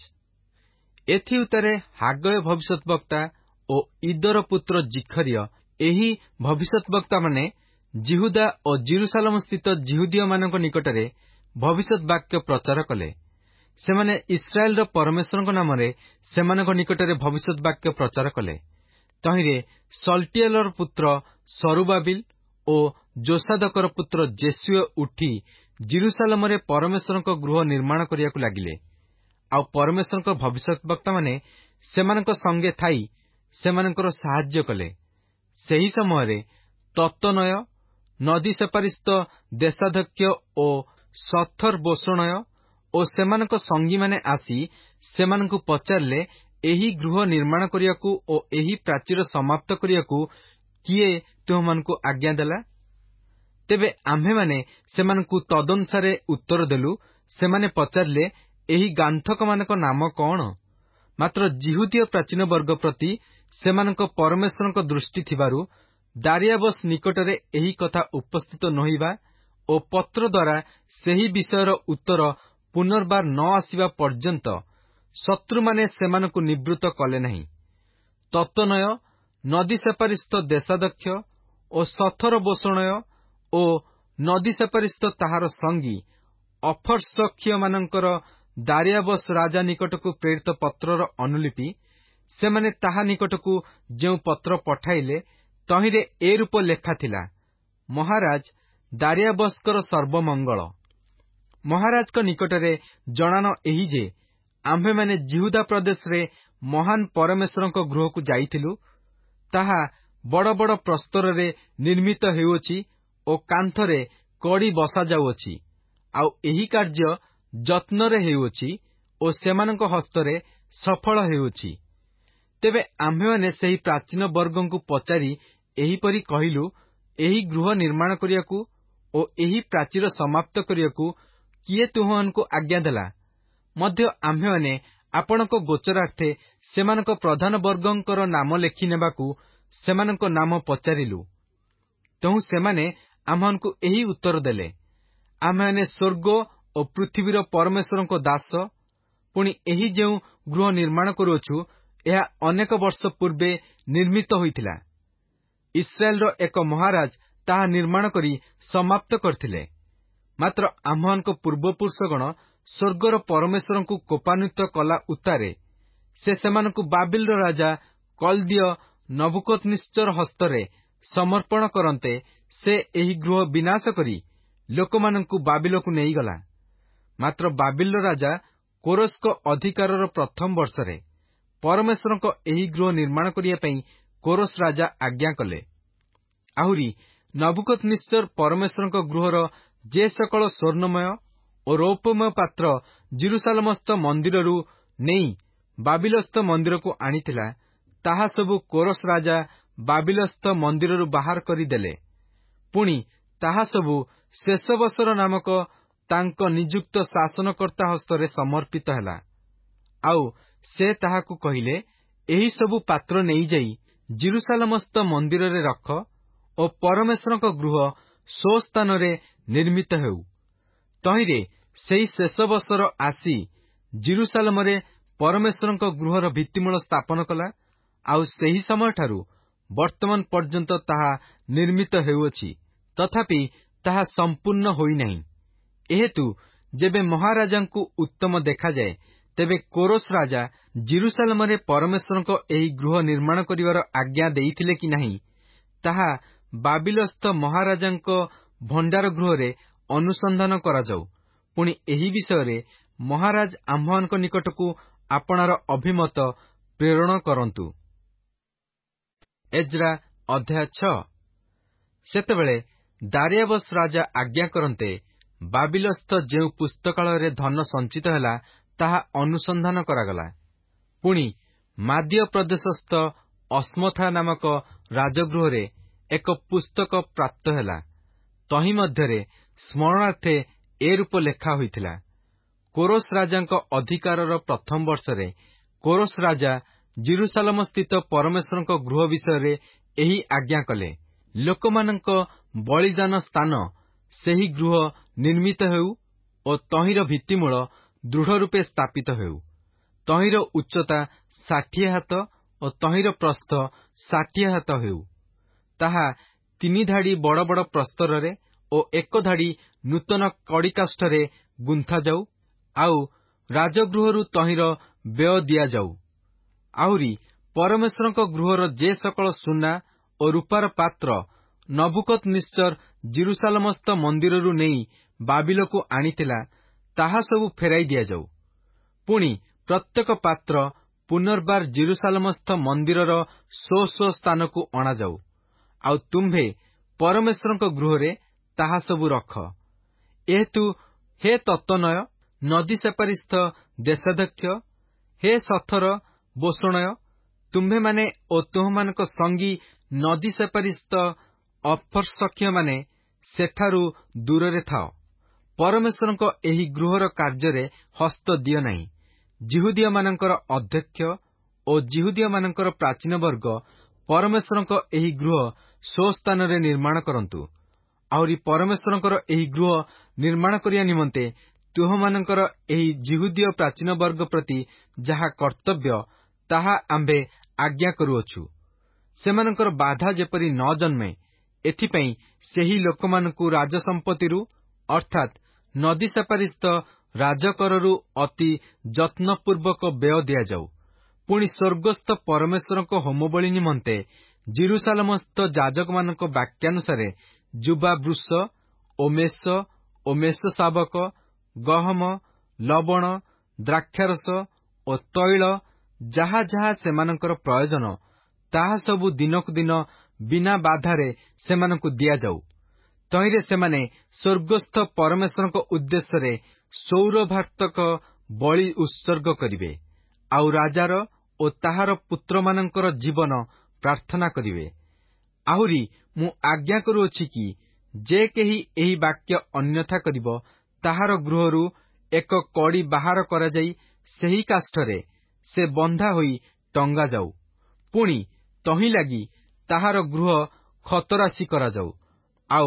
ଏଥି ଉତ୍ତାରେ ହାଗୟ ଭବିଷ୍ୟତ ବକ୍ତା ଓ ଇଦର ପୁତ୍ର ଜିଖରିୟ ଏହି ଭବିଷ୍ୟତ ବକ୍ତାମାନେ ଜିହୁଦା ଓ ଜିରୁସାଲମ ସ୍ଥିତ ଜିହୁଦୀୟମାନଙ୍କ ନିକଟରେ ଭବିଷ୍ୟତ ବାକ୍ୟ ପ୍ରଚାର କଲେ। ସେମାନେ ଇସ୍ରାଏଲର ପରମେଶ୍ୱରଙ୍କ ନାମରେ ସେମାନଙ୍କ ନିକଟରେ ଭବିଷ୍ୟତ ବାକ୍ୟ ପ୍ରଚାର କଲେ। ତହିଁରେ ସଲ୍ଟିଏଲର ପୁତ୍ର ସରୁବାବିଲ ଓ ଯୋସାଦକର ପୁତ୍ର ଜେସୁୟ ଉଠି ଜିରୁସାଲମରେ ପରମେଶ୍ୱରଙ୍କ ଗୃହ ନିର୍ମାଣ କରିବାକୁ ଲାଗିଲେ। ଆଉ ପରମେଶ୍ୱରଙ୍କ ଭବିଷ୍ୟତ ବକ୍ତାମାନେ ସେମାନଙ୍କ ସଙ୍ଗେ ଥାଇ ସେମାନଙ୍କର ସାହାଯ୍ୟ କଲେ। ସେହି ସମୟରେ ତତ୍ତନୟ, ନଦୀ ସେପାରିସ୍ଥ ଦେଶାଧ୍ୟକ୍ଷ ଓ ସଥର ବୋଷଣୟ ଓ ସେମାନଙ୍କ ସଙ୍ଗୀମାନେ ଆସି ସେମାନଙ୍କୁ ପଚାରିଲେ, ଏହି ଗୃହ ନିର୍ମାଣ କରିବାକୁ ଓ ଏହି ପ୍ରାଚୀର ସମାପ୍ତ କରିବାକୁ କିଏ ତୁମମାନଙ୍କୁ ଆଜ୍ଞା ଦେଲା? ତେବେ ଆମ୍ଭେମାନେ ସେମାନଙ୍କୁ ତଦନୁସାରେ ଉତ୍ତର ଦେଲୁ। ସେମାନେ ପଚାରିଲେ, ଏହି ଗାନ୍ଥକମାନଙ୍କ ନାମ କଣ? ମାତ୍ର ଜିହୁଦୀୟ ପ୍ରାଚୀନ ବର୍ଗ ପ୍ରତି ସେମାନଙ୍କ ପରମେଶ୍ୱରଙ୍କ ଦୃଷ୍ଟି ଥିବାରୁ ଦାରିଆବସ୍ ନିକଟରେ ଏହି କଥା ଉପସ୍ଥିତ ନୋହିବା ଓ ପତ୍ର ଦ୍ୱାରା ସେହି ବିଷୟର ଉତ୍ତର ପୁନର୍ବାର ନ ଆସିବା ପର୍ଯ୍ୟନ୍ତ ଶତ୍ରୁମାନେ ସେମାନଙ୍କୁ ନିବୃତ୍ତ କଲେ ନାହିଁ। ତତ୍ତନୟ, ନଦୀ ସେପାରିସ୍ଥ ଦେଶାଧ୍ୟକ୍ଷ ଓ ସଥର ବୋଷଣୟ ଓ ନଦୀ ସେପାରିସ୍ଥ ତାହାର ସଙ୍ଗୀ ଅଫର୍ସକ୍ଷୀୟମାନଙ୍କର ଦାରିଆବସ୍ ରାଜା ନିକଟକୁ ପ୍ରେରିତ ପତ୍ରର ଅନୁଲିପି ସେମାନେ ତାହା ନିକଟକୁ ଯେଉଁ ପତ୍ର ପଠାଇଲେ, ତହିଁରେ ଏ ରୂପ ଲେଖା ଥିଲା, ମହାରାଜ ଦାରିଆବସ୍ଙ୍କର ସର୍ବମଙ୍ଗଳ। ମହାରାଜଙ୍କ ନିକଟରେ ଜଣାଣ ଏହି ଯେ, ଆମ୍ଭେମାନେ ଜିହୁଦା ପ୍ରଦେଶରେ ମହାନ ପରମେଶ୍ୱରଙ୍କ ଗୃହକୁ ଯାଇଥିଲୁ। ତାହା ବଡ଼ ବଡ଼ ପ୍ରସ୍ତରରେ ନିର୍ମିତ ହେଉଅଛି ଓ କାନ୍ଥରେ କଡ଼ି ବସାଯାଉଅଛି। ଆଉ ଏହି କାର୍ଯ୍ୟ ଯତ୍ନରେ ହେଉଅଛି ଓ ସେମାନଙ୍କ ହସ୍ତରେ ସଫଳ ହେଉଅଛି। ତେବେ ଆମ୍ଭେମାନେ ସେହି ପ୍ରାଚୀନ ବର୍ଗଙ୍କୁ ପଚାରି ଏହିପରି କହିଲୁ, ଏହି ଗୃହ ନିର୍ମାଣ କରିବାକୁ ଓ ଏହି ପ୍ରାଚୀର ସମାପ୍ତ କରିବାକୁ କିଏ ତୁମମାନଙ୍କୁ ଆଜ୍ଞା ଦେଲା? ମଧ୍ୟ ଆମ୍ଭେମାନେ ଆପଣଙ୍କ ଗୋଚରାର୍ଥେ ସେମାନଙ୍କ ପ୍ରଧାନ ବର୍ଗଙ୍କର ନାମ ଲେଖି ନେବାକୁ ସେମାନଙ୍କ ନାମ ପଚାରିଲୁ। ତେଣୁ ସେମାନେ ଆମ୍ଭମାନଙ୍କୁ ଏହି ଉତ୍ତର ଦେଲେ, ଆମ୍ଭେମାନେ ସ୍ୱର୍ଗ ଓ ପୃଥିବୀର ପରମେଶ୍ୱରଙ୍କ ଦାସ। ପୁଣି ଏହି ଯେଉଁ ଗୃହ ନିର୍ମାଣ କରୁଅଛୁ, ଏହା ଅନେକ ବର୍ଷ ପୂର୍ବେ ନିର୍ମିତ ହୋଇଥିଲା। ଇସ୍ରାଏଲର ଏକ ମହାରାଜ ତାହା ନିର୍ମାଣ କରି ସମାପ୍ତ କରିଥିଲେ। ମାତ୍ର ଆମ୍ଭମାନଙ୍କ ପୂର୍ବପୁରୁଷଗଣ ସ୍ୱର୍ଗର ପରମେଶ୍ୱରଙ୍କୁ କୋପାନ୍ୱିତ କଲା ଉତ୍ତାରେ ସେ ସେମାନଙ୍କୁ ବାବିଲର ରାଜା କଲ୍ଦୀୟ ନବୁକଦ୍ନେଚ୍ଚର ହସ୍ତରେ ସମର୍ପଣ କରନ୍ତେ ସେ ଏହି ଗୃହ ବିନାଶ କରି ଲୋକମାନଙ୍କୁ ବାବିଲକୁ ନେଇଗଲା। ମାତ୍ର ବାବିଲର ରାଜା କୋରସ୍ଙ୍କ ଅଧିକାରର ପ୍ରଥମ ବର୍ଷରେ ପରମେଶ୍ୱରଙ୍କ ଏହି ଗୃହ ନିର୍ମାଣ କରିବା ପାଇଁ କୋରସ୍ ରାଜା ଆଜ୍ଞା କଲେ। ଆହୁରି ନବୁକଦ୍ନେଚ୍ଚର ପରମେଶ୍ୱରଙ୍କ ଗୃହର ଯେ ସକଳ ସ୍ୱର୍ଣ୍ଣମୟ ଓ ରୌପ୍ୟମୟ ପାତ୍ର ଜିରୁସାଲମସ୍ଥ ମନ୍ଦିରରୁ ନେଇ ବାବିଲସ୍ଥ ମନ୍ଦିରକୁ ଆଣିଥିଲା, ତାହା ସବୁ କୋରସ୍ ରାଜା ବାବିଲସ୍ଥ ମନ୍ଦିରରୁ ବାହାର କରିଦେଲେ। ପୁଣି ତାହା ସବୁ ଶେଷବସର ନାମକ ତାଙ୍କ ନିଯୁକ୍ତ ଶାସନକର୍ତ୍ତା ହସ୍ତରେ ସମର୍ପିତ ହେଲା। ଆଉ ସେ ତାହାକୁ କହିଲେ, ଏହି ସବୁ ପାତ୍ର ନେଇଯାଇ ଜିରୁସାଲମସ୍ଥ ମନ୍ଦିରରେ ରଖ ଓ ପରମେଶ୍ୱରଙ୍କ ଗୃହ ସ୍ୱସ୍ଥାନରେ ନିର୍ମିତ ହେଉ। ତହିଁରେ ସେହି ଶେଷ ବର୍ଷର ଆସି ଜିରୁସାଲମରେ ପରମେଶ୍ୱରଙ୍କ ଗୃହର ଭିତ୍ତିମୂଳ ସ୍ଥାପନ କଲା। ଆଉ ସେହି ସମୟଠାରୁ ବର୍ତ୍ତମାନ ପର୍ଯ୍ୟନ୍ତ ତାହା ନିର୍ମିତ ହେଉଅଛି। ତଥାପି ତାହା ସମ୍ପୂର୍ଣ୍ଣ ହୋଇନାହିଁ। ଏହେତୁ ଯେବେ ମହାରାଜାଙ୍କୁ ଉତ୍ତମ ଦେଖାଯାଏ, ତେବେ କୋରସ୍ ରାଜା ଜିରୁସାଲମରେ ପରମେଶ୍ୱରଙ୍କ ଏହି ଗୃହ ନିର୍ମାଣ କରିବାର ଆଜ୍ଞା ଦେଇଥିଲେ କି ନାହିଁ, ତାହା ବାବିଲସ୍ଥ ମହାରାଜାଙ୍କ ଭଣ୍ଡାର ଗୃହରେ ଅନୁସନ୍ଧାନ କରାଯାଉ। ପୁଣି ଏହି ବିଷୟରେ ମହାରାଜ ଆମ୍ଭମାନଙ୍କ ନିକଟକୁ ଆପଣାର ଅଭିମତ ପ୍ରେରଣ କରନ୍ତୁ। ଏଜ୍ରା ଅଧ୍ୟାୟ 6। ସେତେବେଳେ ଦାରିଆବସ୍ ରାଜା ଆଜ୍ଞା କରନ୍ତେ ବାବିଲସ୍ଥ ଯେଉଁ ପୁସ୍ତକାଳୟରେ ଧନ ସଞ୍ଚିତ ହେଲା, ତାହା ଅନୁସନ୍ଧାନ କରାଗଲା। ପୁଣି ମାଦ୍ୟ ପ୍ରଦେଶସ୍ଥ ଅସ୍ମଥା ନାମକ ରାଜଗୃହରେ ଏକ ପୁସ୍ତକ ପ୍ରାପ୍ତ ହେଲା। ତହିଁ ମଧ୍ୟରେ ସ୍ମରଣାର୍ଥେ ଏ ରୂପ ଲେଖା ହୋଇଥିଲା। କୋରସ ରାଜାଙ୍କ ଅଧିକାରର ପ୍ରଥମ ବର୍ଷରେ କୋରସ ରାଜା ଜିରୁସାଲମ ସ୍ଥିତ ପରମେଶ୍ୱରଙ୍କ ଗୃହ ବିଷୟରେ ଏହି ଆଜ୍ଞା କଲେ, ଲୋକମାନଙ୍କ ବଳିଦାନ ସ୍ଥାନ ସେହି ଗୃହ ନିର୍ମିତ ହେଉ ଓ ତହିଁର ଭିତ୍ତିମୂଳ ଦୃଢ଼ ରୂପେ ସ୍ଥାପିତ ହେଉ। ତହିଁର ଉଚ୍ଚତା 60 ହାତ ଓ ତହିଁର ପ୍ରସ୍ଥ 60 ହାତ ହେଉ। ତାହା 3 ଧାଡ଼ି ବଡ଼ ବଡ଼ ପ୍ରସ୍ତରରେ ଓ 1 ଧାଡ଼ି ନୂତନ କଡ଼ିକାଷ୍ଠରେ ଗୁନ୍ଥା ଯାଉ। ଆଉ ରାଜଗୃହରୁ ତହିଁର ବ୍ୟୟ ଦିଆଯାଉ। ଆହୁରି ପରମେଶ୍ୱରଙ୍କ ଗୃହର ଯେ ସକଳ ସୁନା ଓ ରୂପାର ପାତ୍ର ନବୁକଦ୍ନେଚ୍ଚର ଜିରୁସାଲମସ୍ଥ ମନ୍ଦିରରୁ ନେଇ ବାବିଲକୁ ଆଣିଥିଲା, ତାହା ସବୁ ଫେରାଇ ଦିଆଯାଉ। ପୁଣି ପ୍ରତ୍ୟେକ ପାତ୍ର ପୁନର୍ବାର ଜିରୁସାଲମସ୍ଥ ମନ୍ଦିରର ସ୍ୱ ସ୍ଥାନକୁ ଅଣାଯାଉ। ଆଉ ତୁମ୍ଭେ ପରମେଶ୍ୱରଙ୍କ ଗୃହରେ ତାହା ସବୁ ରଖ। ଏହେତୁ ହେ ତତ୍ତନୟ, ନଦୀ ସେପାରିସ୍ଥ ଦେଶାଧ୍ୟକ୍ଷ, ହେ ସଥର ବୋଷଣୟ, ତୁମ୍ଭେମାନେ ଓ ତୁମମାନଙ୍କ ସଙ୍ଗୀ ନଦୀ ସେପାରିସ୍ଥ ଅପର୍ସକ୍ଷମାନେ ସେଠାରୁ ଦୂରରେ ଥାଅ। ପରମେଶ୍ୱରଙ୍କ ଏହି ଗୃହର କାର୍ଯ୍ୟରେ ହସ୍ତ ଦିଅ ନାହିଁ। ଯିହୁଦୀୟମାନଙ୍କର ଅଧ୍ୟକ୍ଷ ଓ ଯିହୁଦୀୟମାନଙ୍କର ପ୍ରାଚୀନ ବର୍ଗ ପରମେଶ୍ୱରଙ୍କ ଏହି ଗୃହ ସ୍ୱସ୍ଥାନରେ ନିର୍ମାଣ କରନ୍ତୁ। ଆହୁରି ପରମେଶ୍ୱରଙ୍କର ଏହି ଗୃହ ନିର୍ମାଣ କରିବା ନିମନ୍ତେ ତୁମମାନଙ୍କର ଏହି ଯିହୁଦୀୟ ପ୍ରାଚୀନ ବର୍ଗ ପ୍ରତି ଯାହା କର୍ତ୍ତବ୍ୟ, ତାହା ଆମ୍ଭେ ଆଜ୍ଞା କରୁଅଛୁ। ସେମାନଙ୍କର ବାଧା ଯେପରି ନ ଜନ୍ମେ, ଏଥିପାଇଁ ସେହି ଲୋକମାନଙ୍କୁ ରାଜସମ୍ପତ୍ତିରୁ ଅର୍ଥାତ୍ ନଦୀ ସେପାରିସ୍ଥ ରାଜକରରୁ ଅତି ଯତ୍ନପୂର୍ବକ ବ୍ୟୟ ଦିଆଯାଉ। ପୁଣି ସ୍ୱର୍ଗସ୍ଥ ପରମେଶ୍ୱରଙ୍କ ହୋମବଳି ନିମନ୍ତେ ଜିରୁସାଲମସ୍ଥ ଯାଜକମାନଙ୍କ ବାକ୍ୟାନୁସାରେ ଯୁବା ବୃଷ ଓ ମେଷ ଗହମ, ଲବଣ, ଦ୍ରାକ୍ଷାରସ ଓ ତୈଳ ଯାହା ଯାହା ସେମାନଙ୍କର ପ୍ରୟୋଜନ, ତାହା ସବୁ ଦିନକୁ ଦିନ ବିନା ବାଧାରେ ସେମାନଙ୍କୁ ଦିଆଯାଉ। ତହିଁରେ ସେମାନେ ସ୍ୱର୍ଗସ୍ଥ ପରମେଶ୍ୱରଙ୍କ ଉଦ୍ଦେଶ୍ୟରେ ସୌରଭାର୍ତ୍ତକ ବଳି ଉତ୍ସର୍ଗ କରିବେ। ଆଉ ରାଜାର ଓ ତାହାର ପୁତ୍ରମାନଙ୍କର ଜୀବନ ପ୍ରାର୍ଥନା କରିବେ। ଆହୁରି ମୁଁ ଆଜ୍ଞା କରୁଅଛି କି, ଯେ କେହି ଏହି ବାକ୍ୟ ଅନ୍ୟଥା କରିବ, ତାହାର ଗୃହରୁ ଏକ କଡ଼ି ବାହାର କରାଯାଇ ସେହି କାଷ୍ଠରେ ସେ ବନ୍ଧା ହୋଇ ଟଙ୍ଗାଯାଉ। ପୁଣି ତହିଁ ଲାଗି ତାହାର ଗୃହ ଖତରାଶି କରାଯାଉ। ଆଉ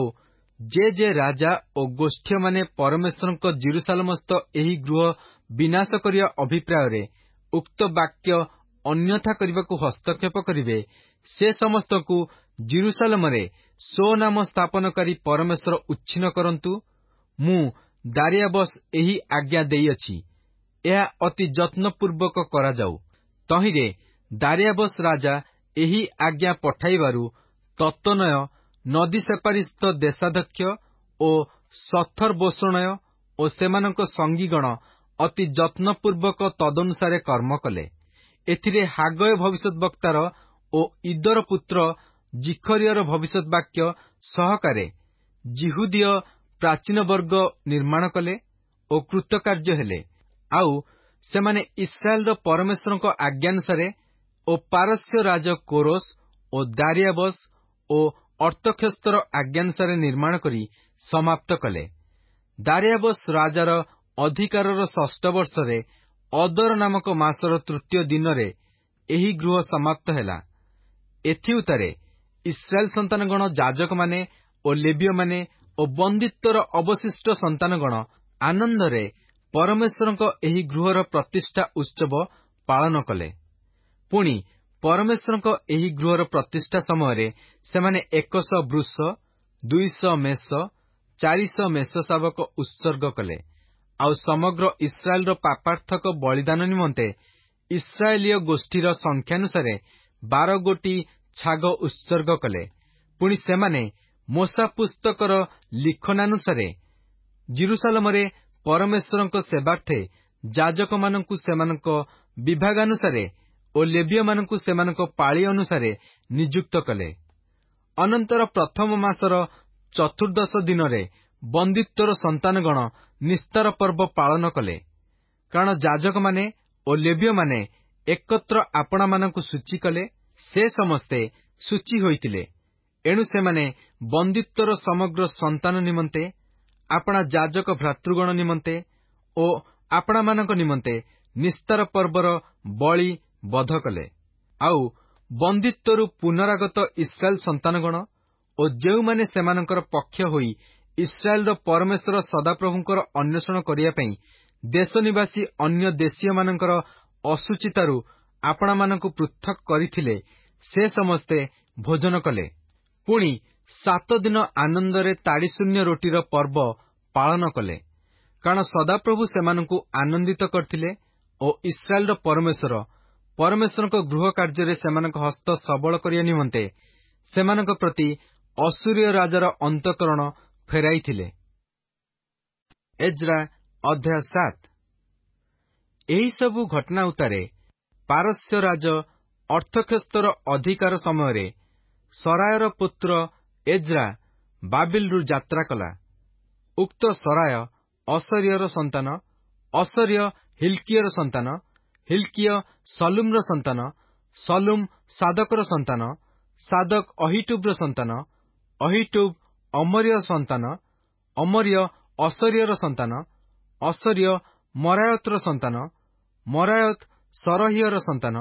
ଯେ ରାଜା ଓ ଗୋଷ୍ଠୀମାନେ ପରମେଶ୍ୱରଙ୍କ ଜିରୁସାଲମସ୍ଥ ଏହି ଗୃହ ବିନାଶ କରିବା ଅଭିପ୍ରାୟରେ ଉକ୍ତ ବାକ୍ୟ ଅନ୍ୟଥା କରିବାକୁ ହସ୍ତକ୍ଷେପ କରିବେ, ସେ ସମସ୍ତଙ୍କୁ ଜିରୁସାଲମରେ ସ୍ୱନାମ ସ୍ଥାପନକାରୀ ପରମେଶ୍ୱର ଉଚ୍ଛିନ୍ନ କରନ୍ତୁ। ମୁଁ ଦାରିଆବସ୍ ଏହି ଆଜ୍ଞା ଦେଇଅଛି, ଏହା ଅତି ଯତ୍ନପୂର୍ବକ କରାଯାଉ। ତହିଁରେ ଦାରିଆବସ୍ ରାଜା ଏହି ଆଜ୍ଞା ପଠାଇବାରୁ ତତ୍ତନୟ, ନଦୀ ସେପାରିସ୍ଥ ଦେଶାଧ୍ୟକ୍ଷ ଓ ସଥର୍ବୋଷଣୟ ଓ ସେମାନଙ୍କ ସଙ୍ଗୀଗଣ ଅତି ଯତ୍ନପୂର୍ବକ ତଦନୁସାରେ କର୍ମ କଲେ। ଏଥିରେ ହାଗୟ ଭବିଷ୍ୟଦ୍ବକ୍ତାର ଓ ଇଦର ପୁତ୍ର ଜିଖରିୟର ଭବିଷ୍ୟତ୍ ବାକ୍ୟ ସହକାରେ ଯିହୁଦୀୟ ପ୍ରାଚୀନ ବର୍ଗ ନିର୍ମାଣ କଲେ ଓ କୃତକାର୍ଯ୍ୟ ହେଲେ। ଆଉ ସେମାନେ ଇସ୍ରାଏଲର ପରମେଶ୍ୱରଙ୍କ ଆଜ୍ଞାନୁସାରେ ଓ ପାରସ୍ୟ ରାଜ କୋରସ ଓ ଦାରିଆବସ୍ ଓ ଅର୍ତ୍ତକ୍ଷସ୍ତର ଆଜ୍ଞାନୁସାରେ ନିର୍ମାଣ କରି ସମାପ୍ତ କଲେ। ଦାରିଆବସ୍ ରାଜାର ଅଧିକାରର 6 ବର୍ଷରେ ଅଦର ନାମକ ମାସର 3ୟ ଦିନରେ ଏହି ଗୃହ ସମାପ୍ତ ହେଲା। ଏଥିଉତ୍ତାରେ ଇସ୍ରାଏଲ ସନ୍ତାନଗଣ, ଯାଜକମାନେ ଓ ଲେବୀୟମାନେ ଓ ବନ୍ଦିତ୍ୱର ଅବଶିଷ୍ଟ ସନ୍ତାନଗଣ ଆନନ୍ଦରେ ପରମେଶ୍ୱରଙ୍କ ଏହି ଗୃହର ପ୍ରତିଷ୍ଠା ଉତ୍ସବ ପାଳନ କଲେ। ପୁଣି ପରମେଶ୍ୱରଙ୍କ ଏହି ଗୃହର ପ୍ରତିଷ୍ଠା ସମୟରେ ସେମାନେ 100 ବୃଷ, 200 ମେଷ, 400 ମେଷଶାବକ ଉତ୍ସର୍ଗ କଲେ। ଆଉ ସମଗ୍ର ଇସ୍ରାଏଲର ପାପାର୍ଥକ ବଳିଦାନ ନିମନ୍ତେ ଇସ୍ରାଏଲୀୟ ଗୋଷ୍ଠୀର ସଂଖ୍ୟାନୁସାରେ 12 ଗୋଟି ଛାଗ ଉତ୍ସର୍ଗ କଲେ। ପୁଣି ସେମାନେ ମୋଶା ପୁସ୍ତକର ଲିଖନାନୁସାରେ ଜିରୁସାଲମରେ ପରମେଶ୍ୱରଙ୍କ ସେବାର୍ଥେ ଯାଜକମାନଙ୍କୁ ସେମାନଙ୍କ ବିଭାଗାନୁସାରେ ଓ ଲେବୀୟମାନଙ୍କୁ ସେମାନଙ୍କ ପାଳି ଅନୁସାରେ ନିଯୁକ୍ତ କଲେ। ଅନନ୍ତର ପ୍ରଥମ ମାସର 14 ଦିନରେ ବନ୍ଦିତ୍ୱର ସନ୍ତାନଗଣ ନିସ୍ତାର ପର୍ବ ପାଳନ କଲେ। କାରଣ ଯାଜକମାନେ ଓ ଲେବୀୟମାନେ ଏକତ୍ର ଆପଣାମାନଙ୍କୁ ସୂଚୀ କଲେ। ସେ ସମସ୍ତେ ସୂଚୀ ହୋଇଥିଲେ। ଏଣୁ ସେମାନେ ବନ୍ଦିତ୍ୱର ସମଗ୍ର ସନ୍ତାନ ନିମନ୍ତେ ଆପଣା ଯାଜକ ଭ୍ରାତୃଗଣ ନିମନ୍ତେ ଓ ଆପଣାମାନଙ୍କ ନିମନ୍ତେ ନିସ୍ତାର ପର୍ବର ବଳି ବଧ କଲେ। ଆଉ ବନ୍ଦିତ୍ୱରୁ ପୁନରାଗତ ଇସ୍ରାଏଲ୍ ସନ୍ତାନଗଣ ଓ ଯେଉଁମାନେ ସେମାନଙ୍କର ପକ୍ଷ ହୋଇ ଇସ୍ରାଏଲ୍ର ପରମେଶ୍ୱର ସଦାପ୍ରଭୁଙ୍କର ଅନ୍ୱେଷଣ କରିବା ପାଇଁ ଦେଶ ନିବାସୀ ଅନ୍ୟ ଦେଶୀୟମାନଙ୍କର ଅଶୁଚିତାରୁ ଆପଣାମାନଙ୍କୁ ପୃଥକ୍ କରିଥିଲେ, ସେ ସମସ୍ତେ ଭୋଜନ କଲେ। ପୁଣି 7 ଦିନ ଆନନ୍ଦରେ ତାଡ଼ିଶୂନ୍ୟ ରୋଟିର ପର୍ବ ପାଳନ କଲେ, କାରଣ ସଦାପ୍ରଭୁ ସେମାନଙ୍କୁ ଆନନ୍ଦିତ କରିଥିଲେ ଓ ଇସ୍ରାଏଲ୍ର ପରମେଶ୍ୱରଙ୍କ ଗୃହ କାର୍ଯ୍ୟରେ ସେମାନଙ୍କ ହସ୍ତ ସବଳ କରିବା ନିମନ୍ତେ ସେମାନଙ୍କ ପ୍ରତି ଅଶୂରୀୟ ରାଜାର ଅନ୍ତଃକରଣ ଫେରାଇଥିଲେ। ଏଜ୍ରା ଅଧ୍ୟାୟ 7। ଏହିସବୁ ଘଟଣା ଉତ୍ତାରେ ପାରସ୍ୟ ରାଜ ଅର୍ତ୍ତକ୍ଷସ୍ତର ଅଧିକାର ସମୟରେ ସରାୟର ପୁତ୍ର ଏଜ୍ରା ବାବିଲରୁ ଯାତ୍ରା କଲା। ଉକ୍ତ ସରାୟ ଅସର୍ୟର ସନ୍ତାନ, ଅସର୍ୟ ହିଲ୍କିୟର ସନ୍ତାନ, ହିଲ୍କିୟ ସଲୁମ୍ର ସନ୍ତାନ, ସଲୁମ୍ ସାଦକର ସନ୍ତାନ, ସାଦକ ଅହିଟୁବ୍ର ସନ୍ତାନ, ଅହିଟୁବ୍ ଅମର୍ୟର ସନ୍ତାନ, ଅମର୍ୟ ଅସର୍ୟର ସନ୍ତାନ, ଅସର୍ୟ ମରାୟତର ସନ୍ତାନ, ମରାୟତ ସରହ୍ୟର ସନ୍ତାନ,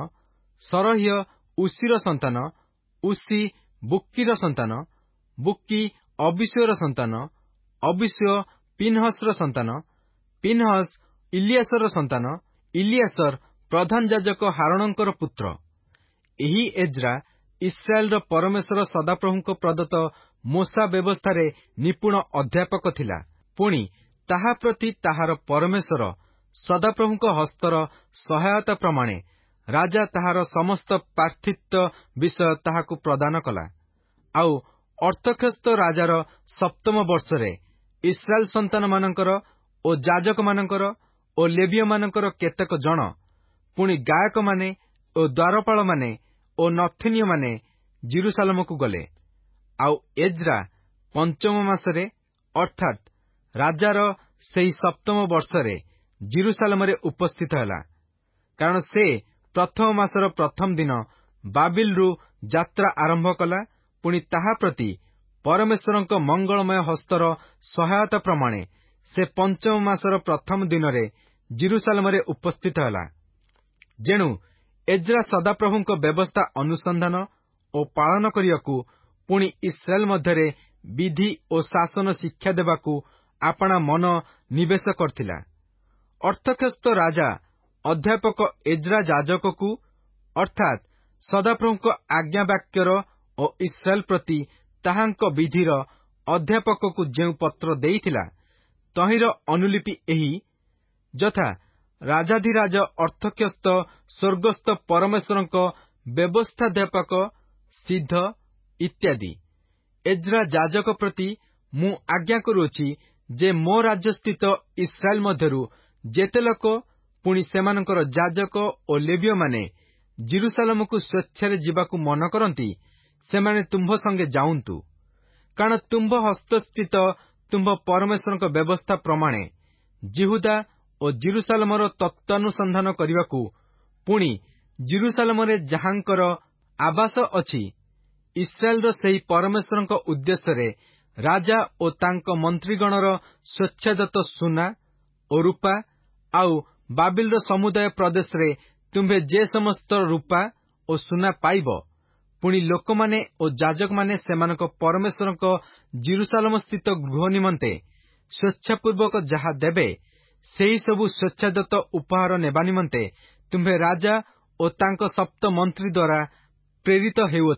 ସରହ୍ୟ ଉସିର ସନ୍ତାନ, ଉସି ବୁକ୍କିର ସନ୍ତାନ, ବୁକ୍କି ଅବିଶ୍ୱର ସନ୍ତାନ, ଅବିଶ୍ୱ ପିନ୍ହସର ସନ୍ତାନ, ପିନ୍ହସ ଇଲିଆସର ସନ୍ତାନ, ଇଲିଆସର ପ୍ରଧାନ ଯାଜକ ହାରୋଣଙ୍କର ପୁତ୍ର। ଏହି ଏଜ୍ରା ଇସ୍ରାଏଲ୍ର ପରମେଶ୍ୱର ସଦାପ୍ରଭୁଙ୍କ ପ୍ରଦତ୍ତ ମୋଶା ବ୍ୟବସ୍ଥାରେ ନିପୁଣ ଅଧ୍ୟାପକ ଥିଲା। ପୁଣି ତାହା ପ୍ରତି ତାହାର ପରମେଶ୍ୱର ସଦାପ୍ରଭୁଙ୍କ ହସ୍ତର ସହାୟତା ପ୍ରମାଣେ ରାଜା ତାହାର ସମସ୍ତ ପ୍ରାର୍ଥିତ୍ୱ ବିଷୟ ତାହାକୁ ପ୍ରଦାନ କଲା। ଆଉ ଅର୍ତ୍ତକ୍ଷସ୍ତ ରାଜାର 7ମ ବର୍ଷରେ ଇସ୍ରାଏଲ୍ ସନ୍ତାନମାନଙ୍କର ଓ ଯାଜକମାନଙ୍କର ଓ ଲେବୀୟମାନଙ୍କର କେତେକ ଜଣ, ପୁଣି ଗାୟକମାନେ ଓ ଦ୍ୱାରପାଳମାନେ ଓ ନଥିନୀୟମାନେ ଜିରୁସାଲେମକୁ ଗଲେ। ଆଉ ଏଜ୍ରା 5ମ ମାସରେ ଅର୍ଥାତ୍ ରାଜାର ସେହି 7ମ ବର୍ଷରେ ଜିରୁସାଲେମରେ ଉପସ୍ଥିତ ହେଲା, କାରଣ ସେ 1ମ ମାସର 1ମ ଦିନ ବାବିଲରୁ ଯାତ୍ରା ଆରମ୍ଭ କଲା। ପୁଣି ତାହା ପ୍ରତି ପରମେଶ୍ୱରଙ୍କ ମଙ୍ଗଳମୟ ହସ୍ତର ସହାୟତା ପ୍ରମାଣେ ସେ 5ମ ମାସର 1ମ ଦିନରେ ଜିରୁସାଲେମରେ ଉପସ୍ଥିତ ହେଲା। ଯେଣୁ ଏଜ୍ରା ସଦାପ୍ରଭୁଙ୍କ ବ୍ୟବସ୍ଥା ଅନୁସନ୍ଧାନ ଓ ପାଳନ କରିବାକୁ, ପୁଣି ଇସ୍ରାଏଲ୍ ମଧ୍ୟରେ ବିଧି ଓ ଶାସନ ଶିକ୍ଷା ଦେବାକୁ ଆପଣା ମନ ନିବେଶ କରିଥିଲା। ଅର୍ତ୍ତକ୍ଷସ୍ତ ରାଜା ଅଧ୍ୟାପକ ଏଜ୍ରା ଯାଜକକୁ, ଅର୍ଥାତ୍ ସଦାପ୍ରଭୁଙ୍କ ଆଜ୍ଞା ବାକ୍ୟର ଓ ଇସ୍ରାଏଲ୍ ପ୍ରତି ତାହାଙ୍କ ବିଧିର ଅଧ୍ୟାପକକୁ ଯେଉଁ ପତ୍ର ଦେଇଥିଲା, ତହିଁର ଅନୁଲିପି ଏହି, ଯଥା ରାଜାଧିରାଜ ଅର୍ତ୍ତକ୍ଷସ୍ତ ସ୍ୱର୍ଗସ୍ଥ ପରମେଶ୍ୱରଙ୍କ ବ୍ୟବସ୍ଥାଧ୍ୟାପକ ସିଦ୍ଧ ଇତ୍ୟାଦି। ଏଜ୍ରା ଯାଜକ ପ୍ରତି ମୁଁ ଆଜ୍ଞା କରୁଅଛି ଯେ ମୋ ରାଜ୍ୟସ୍ଥିତ ଇସ୍ରାଏଲ୍ ମଧ୍ୟରୁ ଯେତେ ଲୋକ, ପୁଣି ସେମାନଙ୍କର ଯାଜକ ଓ ଲେବୀୟମାନେ ଜିରୁସାଲେମକୁ ସ୍ୱେଚ୍ଛାରେ ଯିବାକୁ ମନ କରନ୍ତି, ସେମାନେ ତୁମ୍ଭ ସଙ୍ଗେ ଯାଉନ୍ତୁ। କାରଣ ତୁମ୍ଭ ହସ୍ତସ୍ଥିତ ତୁମ୍ଭ ପରମେଶ୍ୱରଙ୍କ ବ୍ୟବସ୍ଥା ପ୍ରମାଣେ ଜିହୁଦା ଓ ଜିରୁସାଲେମର ତତ୍ତ୍ୱାନୁସନ୍ଧାନ କରିବାକୁ, ପୁଣି ଜିରୁସାଲେମରେ ଯାହାଙ୍କର ଆବାସ ଅଛି, ଇସ୍ରାଏଲ୍ର ସେହି ପରମେଶ୍ୱରଙ୍କ ଉଦ୍ଦେଶ୍ୟରେ ରାଜା ଓ ତାଙ୍କ ମନ୍ତ୍ରୀଗଣର ସ୍ୱେଚ୍ଛାଦତ୍ତ ସୁନା ଓ ରୂପା, ଆଉ ବାବିଲର ସମୁଦାୟ ପ୍ରଦେଶରେ ତୁମ୍ଭେ ଯେ ସମସ୍ତ ରୂପା ଓ ସୁନା ପାଇବ, ପୁଣି ଲୋକମାନେ ଓ ଯାଜକମାନେ ସେମାନଙ୍କ ପରମେଶ୍ୱରଙ୍କ ଜିରୁସାଲେମସ୍ଥିତ ଗୃହ ନିମନ୍ତେ ସ୍ୱେଚ୍ଛାପୂର୍ବକ ଯାହା ଦେବେ, ସେହିସବୁ ସ୍ୱେଚ୍ଛାଦତ୍ତ ଉପହାର ନେବା ନିମନ୍ତେ ତୁମ୍ଭେ ରାଜା ଓ ତାଙ୍କ ସପ୍ତ ମନ୍ତ୍ରୀ ଦ୍ୱାରା ପ୍ରେରିତ ହେଉଅଛ।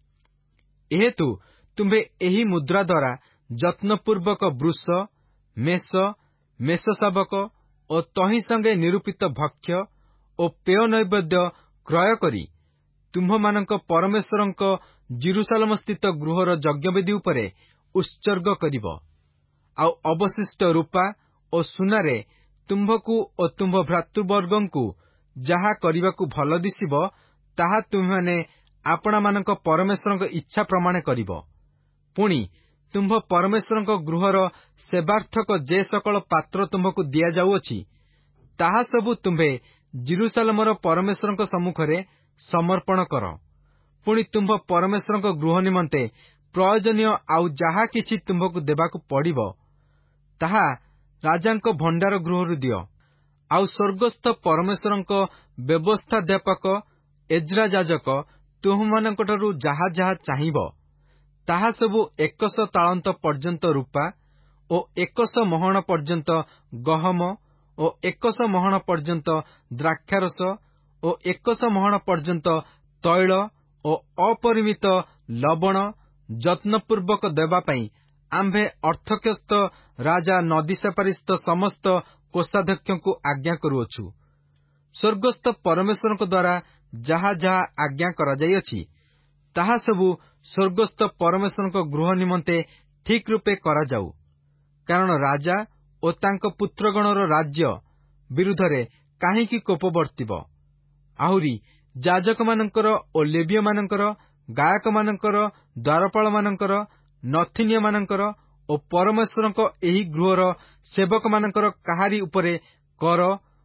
ଏହେତୁ ତୁମ୍ଭେ ଏହି ମୁଦ୍ରା ଦ୍ୱାରା ଯତ୍ନପୂର୍ବକ ବୃଷ, ମେଷ, ମେଷଶାବକ ଓ ତହିଁ ସଙ୍ଗେ ନିରୂପିତ ଭକ୍ଷ୍ୟ ଓ ପେୟ ନୈବେଦ୍ୟ କ୍ରୟ କରି ତୁମ୍ଭମାନଙ୍କ ପରମେଶ୍ୱରଙ୍କ ଜିରୁସାଲେମସ୍ଥିତ ଗୃହର ଯଜ୍ଞବେଦୀ ଉପରେ ଉତ୍ସର୍ଗ କରିବ। ଆଉ ଅବଶିଷ୍ଟ ରୂପା ଓ ସୁନାରେ ତୁମ୍ଭକୁ ଓ ତୁମ୍ଭ ଭ୍ରାତୃବର୍ଗଙ୍କୁ ଯାହା କରିବାକୁ ଭଲ ଦିଶିବ, ତାହା ତୁମ୍ଭେମାନେ ଆପଣାମାନଙ୍କ ପରମେଶ୍ୱରଙ୍କ ଇଚ୍ଛା ପ୍ରମାଣେ କରିବ। ପୁଣି ତୁମ୍ଭ ପରମେଶ୍ୱରଙ୍କ ଗୃହର ସେବାର୍ଥକ ଯେ ସକଳ ପାତ୍ର ତୁମ୍ଭକୁ ଦିଆଯାଉଅଛି, ତାହା ସବୁ ତୁମ୍ଭେ ଜିରୁସାଲେମର ପରମେଶ୍ୱରଙ୍କ ସମ୍ମୁଖରେ ସମର୍ପଣ କର। ପୁଣି ତୁମ୍ଭ ପରମେଶ୍ୱରଙ୍କ ଗୃହ ନିମନ୍ତେ ପ୍ରୟୋଜନୀୟ ଆଉ ଯାହା କିଛି ତୁମ୍ଭକୁ ଦେବାକୁ ପଡ଼ିବ, ତାହା ରାଜାଙ୍କ ଭଣ୍ଡାର ଗୃହରୁ ଦିଅ। ଆଉ ସ୍ୱର୍ଗସ୍ଥ ପରମେଶ୍ୱରଙ୍କ ବ୍ୟବସ୍ଥାଧ୍ୟାପକ ଏଜ୍ରା ଯାଜକ ତୁମମାନଙ୍କଠାରୁ ଯାହା ଯାହା ଚାହିଁବ, ତାହା ସବୁ 100 ତାଳନ୍ତ ପର୍ଯ୍ୟନ୍ତ ରୂପା ଓ 100 ମହଣ ପର୍ଯ୍ୟନ୍ତ ଗହମ ଓ 100 ମହଣ ପର୍ଯ୍ୟନ୍ତ ଦ୍ରାକ୍ଷାରସ ଓ 100 ମହଣ ପର୍ଯ୍ୟନ୍ତ ତୈଳ ଓ ଅପରିମିତ ଲବଣ ଯତ୍ନପୂର୍ବକ ଦେବା ପାଇଁ ଆମ୍ଭେ ଅର୍ଥକ୍ଷସ୍ଥ ରାଜା ନଦୀ ସେପାରିସ୍ଥ ସମସ୍ତ କୋଷାଧ୍ୟକ୍ଷଙ୍କୁ ଆଜ୍ଞା କରୁଅଛୁ। ସ୍ୱର୍ଗସ୍ଥ ପରମେଶ୍ୱରଙ୍କ ଦ୍ୱାରା ଯାହା ଯାହା ଆଜ୍ଞା କରାଯାଇଅଛି, ତାହା ସବୁ ସ୍ୱର୍ଗସ୍ଥ ପରମେଶ୍ୱରଙ୍କ ଗୃହ ନିମନ୍ତେ ଠିକ୍ ରୂପେ କରାଯାଉ। କାରଣ ରାଜା ଓ ତାଙ୍କ ପୁତ୍ରଗଣର ରାଜ୍ୟ ବିରୁଦ୍ଧରେ କାହିଁକି କୋପ ବର୍ତ୍ତିବ? ଆହୁରି ଯାଜକମାନଙ୍କର ଓ ଲେବୀୟମାନଙ୍କର, ଗାୟକମାନଙ୍କର, ଦ୍ୱାରପାଳମାନଙ୍କର, ନଥିନିଆମାନଙ୍କର ଓ ପରମେଶ୍ୱରଙ୍କ ଏହି ଗୃହର ସେବକମାନଙ୍କର କାହାରି ଉପରେ କର,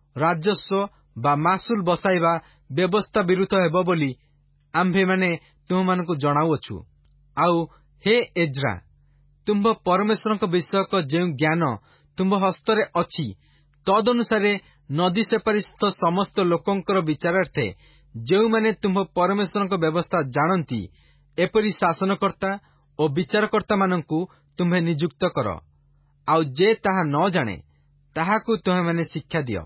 ରାଜସ୍ୱ ବା ମାସୁଲ ବସାଇବା ବ୍ୟବସ୍ଥା ବିରୁଦ୍ଧ ହେବ ବୋଲି ଆମ୍ଭେମାନେ ତୁମମାନଙ୍କୁ ଜଣାଉଅଛୁ। ଆଉ ହେ ଏଜ୍ରା, ତୁମ୍ଭ ପରମେଶ୍ୱରଙ୍କ ବିଷୟକ ଯେଉଁ ଜ୍ଞାନ ତୁମ୍ଭ ହସ୍ତରେ ଅଛି, ତଦନୁସାରେ ନଦୀ ସେପାରିସ୍ଥ ସମସ୍ତ ଲୋକଙ୍କର ବିଚାରାର୍ଥେ ଯେଉଁମାନେ ତୁମ୍ଭ ପରମେଶ୍ୱରଙ୍କ ବ୍ୟବସ୍ଥା ଜାଣନ୍ତି, ଏପରି ଶାସନକର୍ତ୍ତା ଓ ବିଚାରକର୍ତ୍ତାମାନଙ୍କୁ ତୁମ୍ଭେ ନିଯୁକ୍ତ କର। ଆଉ ଯେ ତାହା ନ ଜାଣେ, ତାହାକୁ ତୁମେମାନେ ଶିକ୍ଷା ଦିଅ।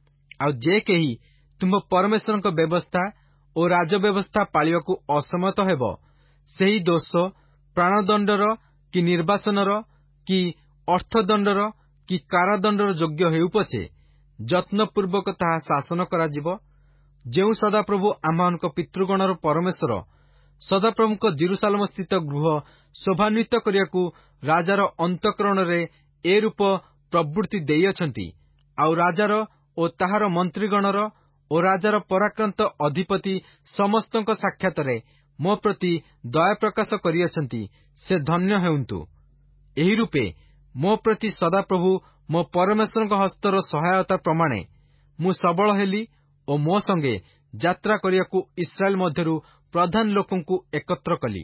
ଆଉ ଯେ କେହି ତୁମ୍ଭ ପରମେଶ୍ୱରଙ୍କ ବ୍ୟବସ୍ଥା ଓ ରାଜବ୍ୟବସ୍ଥା ପାଳିବାକୁ ଅସମତ ହେବ, ସେହି ଦୋଷ ପ୍ରାଣଦଣ୍ଡର କି ନିର୍ବାସନର କି ଅର୍ଥଦଣ୍ଡର କି କାରାଦଣ୍ଡର ଯୋଗ୍ୟ ହେଉ ପଛେ, ଯତ୍ନପୂର୍ବକ ତାହା ଶାସନ କରାଯିବ। ଯେଉଁ ସଦାପ୍ରଭୁ ଆମ୍ଭମାନଙ୍କ ପିତୃଗଣର ପରମେଶ୍ୱର ସଦାପ୍ରଭୁଙ୍କ ଜେରୁସାଲେମସ୍ଥିତ ଗୃହ ଶୋଭାନ୍ୱିତ କରିବାକୁ ରାଜାର ଅନ୍ତଃକରଣରେ ଏ ରୂପ ପ୍ରବୃତ୍ତି ଦେଇଅଛନ୍ତି, ଆଉ ରାଜାର ଓ ତାହାର ମନ୍ତ୍ରୀଗଣର ଓ ରାଜାର ପରାକ୍ରାନ୍ତ ଅଧିପତି ସମସ୍ତଙ୍କ ସାକ୍ଷାତରେ ମୋ ପ୍ରତି ଦୟା ପ୍ରକାଶ କରିଅଛନ୍ତି, ସେ ଧନ୍ୟ ହେଉନ୍ତୁ। ଏହି ରୂପେ ମୋ ପ୍ରତି ସଦାପ୍ରଭୁ ମୋ ପରମେଶ୍ୱରଙ୍କ ହସ୍ତର ସହାୟତା ପ୍ରମାଣେ ମୁଁ ସବଳ ହେଲି ଓ ମୋ ସଙ୍ଗେ ଯାତ୍ରା କରିବାକୁ ଇସ୍ରାଏଲ ମଧ୍ୟରୁ ପ୍ରଧାନ ଲୋକଙ୍କୁ ଏକତ୍ର କଲି।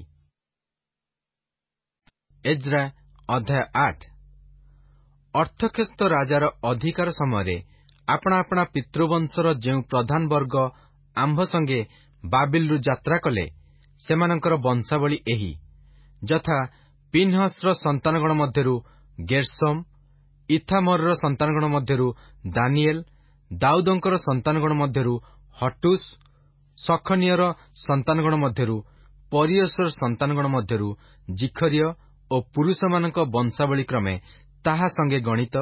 ଏଜ୍ରା ଅଧ୍ୟାୟ 8। ଅର୍ଥକ୍ଷସ୍ଥ ରାଜାର ଅଧିକାର ସମୟରେ ଆପଣା ଆପଣା ପିତୃବଂଶର ଯେଉଁ ପ୍ରଧାନ ବର୍ଗ ଆମ୍ଭ ସଙ୍ଗେ ବାବିଲରୁ ଯାତ୍ରା କଲେ, ସେମାନଙ୍କର ବଂଶାବଳୀ ଏହି ଯଥା: ପିନ୍ହସର ସନ୍ତାନଗଣ ମଧ୍ୟରୁ ଗେର୍ଶୋମ, ଇଥାମରର ସନ୍ତାନଗଣ ମଧ୍ୟରୁ ଦାନିଏଲ, ଦାଉଦଙ୍କର ସନ୍ତାନଗଣ ମଧ୍ୟରୁ ହଟୁସ, ସଖନିୟର ସନ୍ତାନଗଣ ମଧ୍ୟରୁ ପରିୟସର ସନ୍ତାନଗଣ ମଧ୍ୟରୁ ଜିଖରିୟ ଓ ପୁରୁଷମାନଙ୍କ ବଂଶାବଳୀ କ୍ରମେ ତାହା ସଙ୍ଗେ ଗଣିତ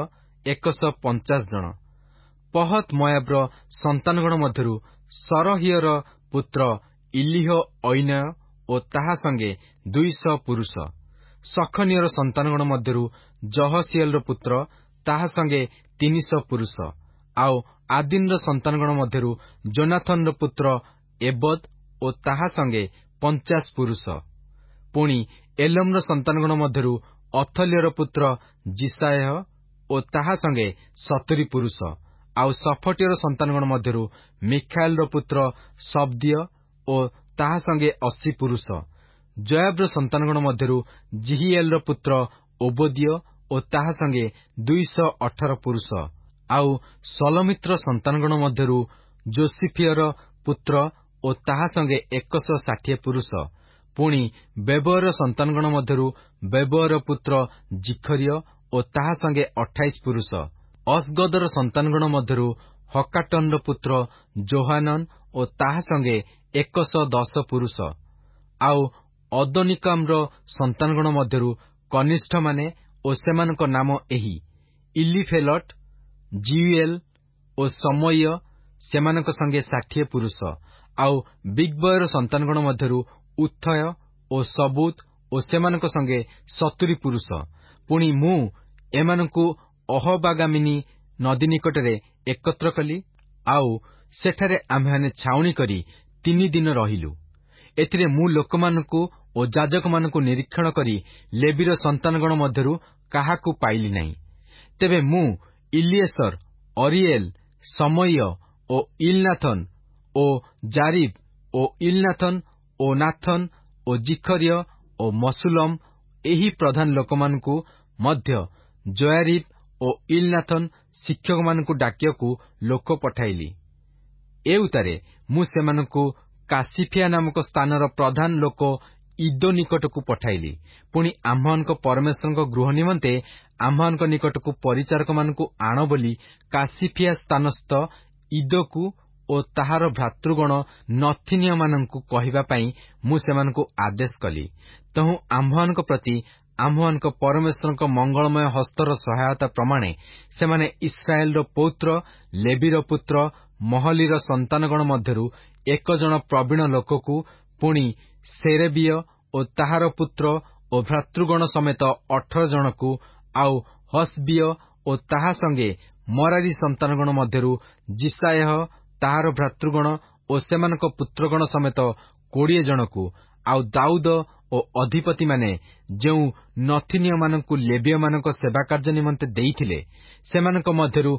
150 ଜଣ। ପହତ ମୋୟାବର ସନ୍ତାନଗଣ ମଧ୍ୟରୁ ସରହିୟର ପୁତ୍ର ଇଲିହ ଐନୟ ଓ ତାହା ସଙ୍ଗେ 200 ପୁରୁଷ। ସଖନିୟର ସନ୍ତାନଗଣ ମଧ୍ୟରୁ ଜହସିଏଲର ପୁତ୍ର, ତାହା ସଙ୍ଗେ 300 ପୁରୁଷ। ଆଉ ଆଦିନର ସନ୍ତାନଗଣ ମଧ୍ୟରୁ ଜୋନାଥନର ପୁତ୍ର ଏବଦ ଓ ତାହା ସଙ୍ଗେ 50 ପୁରୁଷ। ପୁଣି ଏଲମର ସନ୍ତାନଗଣ ମଧ୍ୟରୁ ଅଥଲ୍ୟର ପୁତ୍ର ଜିସାୟ ଓ ତାହା ସଙ୍ଗେ 70 ପୁରୁଷ। ଆଉ ସଫଟିୟର ସନ୍ତାନଗଣ ମଧ୍ୟରୁ ମିଖାଏଲର ପୁତ୍ର ସବ୍ଦିୟ ଓ ତାହା ସଙ୍ଗେ 80 ପୁରୁଷ। ଜୋୟାବର ସନ୍ତାନଗଣ ମଧ୍ୟରୁ ଜିହିଏଲର ପୁତ୍ର ଓବଦିୟ ଓ ତାହା ସଙ୍ଗେ 218 ପୁରୁଷ। ଆଉ ସଲୋମିତ୍ର ସନ୍ତାନଗଣ ମଧ୍ୟରୁ ଯୋସିଫିୟର ପୁତ୍ର ଓ ତାହା ସଙ୍ଗେ 160 ପୁରୁଷ। ପୁଣି ବେବର ସନ୍ତାନଗଣ ମଧ୍ୟରୁ ବେବର ପୁତ୍ର ଜିଖରିୟ ଓ ତାହା ସଙ୍ଗେ 28 ପୁରୁଷ। ଅସଗଦର ସନ୍ତାନଗଣ ମଧ୍ୟରୁ ହକାଟନର ପୁତ୍ର ଯୋହାନନ ଓ ତାହା ସଙ୍ଗେ 110 ପୁରୁଷ। ଆଉ ଅଦୋନିକାମର ସନ୍ତାନଗଣ ମଧ୍ୟରୁ କନିଷ୍ଠମାନେ ଓ ସେମାନଙ୍କ ନାମ ଏହି: ଇଲିଫେଲଟ, ଜିୟୁଏଲ ଓ ସମୟ, ସେମାନଙ୍କ ସଙ୍ଗେ 60 ପୁରୁଷ। ଆଉ ବିଗବୟର ସନ୍ତାନଗଣ ମଧ୍ୟରୁ ଉଥୟ ଓ ସବୁତ ଓ ସେମାନଙ୍କ ସଙ୍ଗେ 70 ପୁରୁଷ। ପୁଣି ମୁଁ ଏମାନଙ୍କୁ ଅହବାଗାମିନୀ ନଦୀ ନିକଟରେ ଏକତ୍ର କଲି, ଆଉ ସେଠାରେ ଆମ୍ଭେମାନେ ଛାଉଣି କରି 3 ଦିନ ରହିଲୁ। ଏଥିରେ ମୁଁ ଲୋକମାନଙ୍କୁ ଓ ଯାଜକମାନଙ୍କୁ ନିରୀକ୍ଷଣ କରି ଲେବୀର ସନ୍ତାନଗଣ ମଧ୍ୟରୁ କାହାକୁ ପାଇଲି ନାହିଁ। ତେବେ ମୁଁ ଇଲିଏସର, ଅରିଏଲ, ସମୟ ଓ ଇଲନାଥନ ଓ ଜାରିବ ଓ ଇଲନାଥନ ଓ ନାଥନ ଓ ଜିଖରିୟ ଓ ମସୁଲମ, ଏହି ପ୍ରଧାନ ଲୋକମାନଙ୍କୁ ମଧ୍ୟ ଜୟାରିବ୍ ଓ ଇଲନାଥନ ଶିକ୍ଷକମାନଙ୍କୁ ଡାକିବାକୁ ଲୋକ ପଠାଇଲି। ଏଉତାରେ ମୁଁ ସେମାନଙ୍କୁ କାସିଫିଆ ନାମକ ସ୍ଥାନର ପ୍ରଧାନ ଲୋକ ଇଦୋ ନିକଟକୁ ପଠାଇଲି। ପୁଣି ଆମ୍ଭମାନଙ୍କ ପରମେଶ୍ୱରଙ୍କ ଗୃହ ନିମନ୍ତେ ଆମ୍ଭମାନଙ୍କ ନିକଟକୁ ପରିଚାରକମାନଙ୍କୁ ଆଣ ବୋଲି କାସିଫିଆ ସ୍ଥାନସ୍ଥ ଇଦୋକୁ ଓ ତାହାର ଭ୍ରାତୃଗଣ ନଥିନିୟମାନଙ୍କୁ କହିବା ପାଇଁ ମୁଁ ସେମାନଙ୍କୁ ଆଦେଶ କଲି। ତହୁଁ ଆମ୍ଭମାନଙ୍କ ପ୍ରତି ଆମ୍ଭମାନଙ୍କ ପରମେଶ୍ୱରଙ୍କ ମଙ୍ଗଳମୟ ହସ୍ତର ସହାୟତା ପ୍ରମାଣେ ସେମାନେ ଇସ୍ରାଏଲର ପୌତ୍ର ଲେବିର ପୁତ୍ର ମହଲିର ସନ୍ତାନଗଣ ମଧ୍ୟରୁ 1 ଜଣ ପ୍ରବୀଣ ଲୋକକୁ, ପୁଣି ସେରେବିୟ ଓ ତାହାର ପୁତ୍ର ଓ ଭ୍ରାତୃଗଣ ସମେତ 18 ଜଣକୁ, ଆଉ ହସବିୟ ଓ ତାହା ସଙ୍ଗେ ମରାରୀ ସନ୍ତାନଗଣ ମଧ୍ୟରୁ ଜିସାୟହ ତାହାର ଭ୍ରାତୃଗଣ ଓ ସେମାନଙ୍କ ପୁତ୍ରଗଣ ସମେତ 20 ଜଣକୁ, ଆଉ ଦାଉଦ ଓ ଅଧିପତିମାନେ ଯେଉଁ ନଥିନିୟମାନଙ୍କୁ ଲେବୀୟମାନଙ୍କ ସେବା କାର୍ଯ୍ୟ ନିମନ୍ତେ ଦେଇଥିଲେ, ସେମାନଙ୍କ ମଧ୍ୟରୁ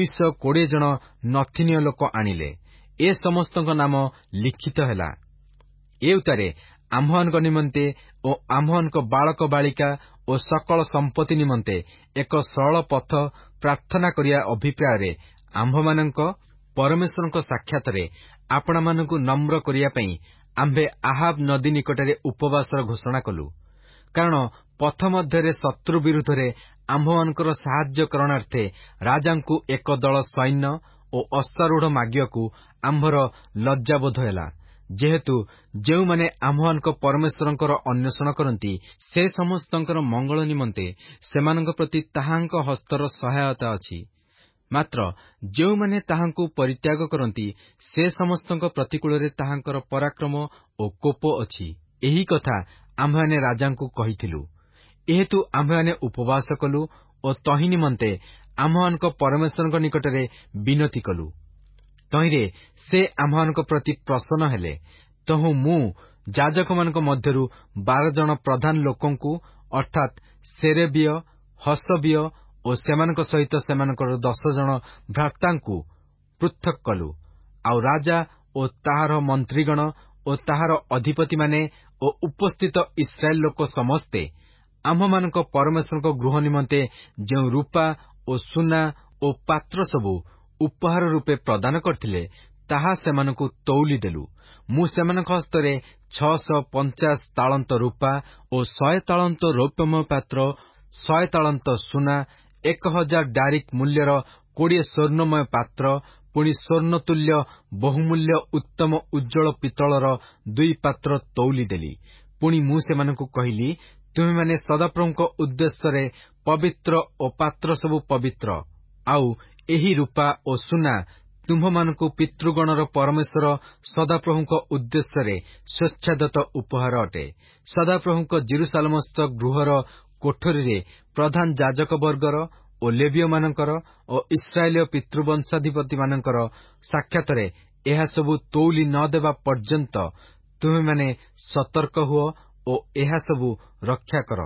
220 ଜଣ ନଥିନିୟ ଲୋକ ଆଣିଲେ। ଏ ସମସ୍ତଙ୍କ ନାମ ଲିଖିତ ହେଲା। ଏଉତାରେ ଆମ୍ଭମାନଙ୍କ ନିମନ୍ତେ ଓ ଆମ୍ଭମାନଙ୍କ ବାଳକ ବାଳିକା ଓ ସକଳ ସମ୍ପତ୍ତି ନିମନ୍ତେ ଏକ ସରଳ ପଥ ପ୍ରାର୍ଥନା କରିବା ଅଭିପ୍ରାୟରେ ଆମ୍ଭମାନଙ୍କ ପରମେଶ୍ୱରଙ୍କ ସାକ୍ଷାତରେ ଆପଣମାନଙ୍କୁ ନମ୍ର କରିବା ପାଇଁ ଆମ୍ଭେ ଆହାବ ନଦୀ ନିକଟରେ ଉପବାସର ଘୋଷଣା କଲୁ। କାରଣ ପଥ ମଧ୍ୟରେ ଶତ୍ରୁ ବିରୁଦ୍ଧରେ ଆମ୍ଭମାନଙ୍କର ସାହାଯ୍ୟ କରଣାର୍ଥେ ରାଜାଙ୍କୁ ଏକ ଦଳ ସୈନ୍ୟ ଓ ଅଶ୍ୱାରୂଢ଼ ମାଗିବାକୁ ଆମ୍ଭର ଲଜ୍ଜାବୋଧ ହେଲା। ଯେହେତୁ ଯେଉଁମାନେ ଆମ୍ଭମାନଙ୍କ ପରମେଶ୍ୱରଙ୍କର ଅନ୍ୱେଷଣ କରନ୍ତି, ସେ ସମସ୍ତଙ୍କର ମଙ୍ଗଳ ନିମନ୍ତେ ସେମାନଙ୍କ ପ୍ରତି ତାହାଙ୍କ ହସ୍ତର ସହାୟତା ଅଛି। ମାତ୍ର ଯେଉଁମାନେ ତାହାଙ୍କୁ ପରିତ୍ୟାଗ କରନ୍ତି, ସେ ସମସ୍ତଙ୍କ ପ୍ରତିକୂଳରେ ତାହାଙ୍କର ପରାକ୍ରମ ଓ କୋପ ଅଛି। ଏହି କଥା ଆମ୍ଭେମାନେ ରାଜାଙ୍କୁ କହିଥିଲୁ। ଏହେତୁ ଆମ୍ଭେମାନେ ଉପବାସ କଲୁ ଓ ତହିଁ ନିମନ୍ତେ ଆମ୍ଭମାନଙ୍କ ପରମେଶ୍ୱରଙ୍କ ନିକଟରେ ବିନତି କଲୁ। ତହିଁରେ ସେ ଆମ୍ଭମାନଙ୍କ ପ୍ରତି ପ୍ରସନ୍ନ ହେଲେ। ତହୁଁ ମୁଁ ଯାଜକମାନଙ୍କ ମଧ୍ୟରୁ 12 ଜଣ ପ୍ରଧାନ ଲୋକଙ୍କୁ, ଅର୍ଥାତ୍ ସେରେବିୟ, ହସବିୟ ଓ ସେମାନଙ୍କ ସହିତ ସେମାନଙ୍କର 10 ଜଣ ଭ୍ରାତାଙ୍କୁ ପୃଥକ୍ କଲୁ। ଆଉ ରାଜା ଓ ତାହାର ମନ୍ତ୍ରୀଗଣ ଓ ତାହାର ଅଧିପତିମାନେ ଓ ଉପସ୍ଥିତ ଇସ୍ରାଏଲ ଲୋକ ସମସ୍ତେ ଆମ୍ଭମାନଙ୍କ ପରମେଶ୍ୱରଙ୍କ ଗୃହ ନିମନ୍ତେ ଯେଉଁ ରୂପା ଓ ସୁନା ଓ ପାତ୍ର ସବୁ ଉପହାର ରୂପେ ପ୍ରଦାନ କରିଥିଲେ, ତାହା ସେମାନଙ୍କୁ ତଉଲି ଦେଲୁ। ମୁଁ ସେମାନଙ୍କ ହସ୍ତରେ 650 ତାଳନ୍ତ ରୂପା ଓ 100 ତାଳନ୍ତ ରୌପ୍ୟମୟ ପାତ୍ର, 100 ତାଳନ୍ତ ସୁନା, 1000 ଡାରିକ୍ ମୂଲ୍ୟର 20 ସ୍ୱର୍ଣ୍ଣମୟ ପାତ୍ର, ପୁଣି ସ୍ୱର୍ଣ୍ଣତୁଲ୍ୟ ବହୁମୂଲ୍ୟ ଉତ୍ତମ ଉଜ୍ଜଳ ପିତ୍ତଳର 2 ପାତ୍ର ତଉଲି ଦେଲି। ପୁଣି ମୁଁ ସେମାନଙ୍କୁ କହିଲି, ତୁମେମାନେ ସଦାପ୍ରଭୁଙ୍କ ଉଦ୍ଦେଶ୍ୟରେ ପବିତ୍ର ଓ ପାତ୍ର ସବୁ ପବିତ୍ର। ଆଉ ଏହି ରୂପା ଓ ସୁନା ତୁମ୍ଭମାନଙ୍କୁ ପିତୃଗଣର ପରମେଶ୍ୱର ସଦାପ୍ରଭୁଙ୍କ ଉଦ୍ଦେଶ୍ୟରେ ସ୍ୱେଚ୍ଛାଦତ୍ତ ଉପହାର ଅଟେ। ସଦାପ୍ରଭୁଙ୍କ ଜେରୁସାଲେମସ୍ଥ ଗୃହର କୋଠରୀରେ ପ୍ରଧାନ ଯାଜକବର୍ଗର ଓ ଲେବୀୟମାନଙ୍କର ଓ ଇସ୍ରାଏଲୀୟ ପିତୃବଂଶାଧିପତିମାନଙ୍କର ସାକ୍ଷାତରେ ଏହା ସବୁ ତଉଲି ନ ଦେବା ପର୍ଯ୍ୟନ୍ତ ତୁମେମାନେ ସତର୍କ ହୁଅ ଓ ଏହା ସବୁ ରକ୍ଷା କର।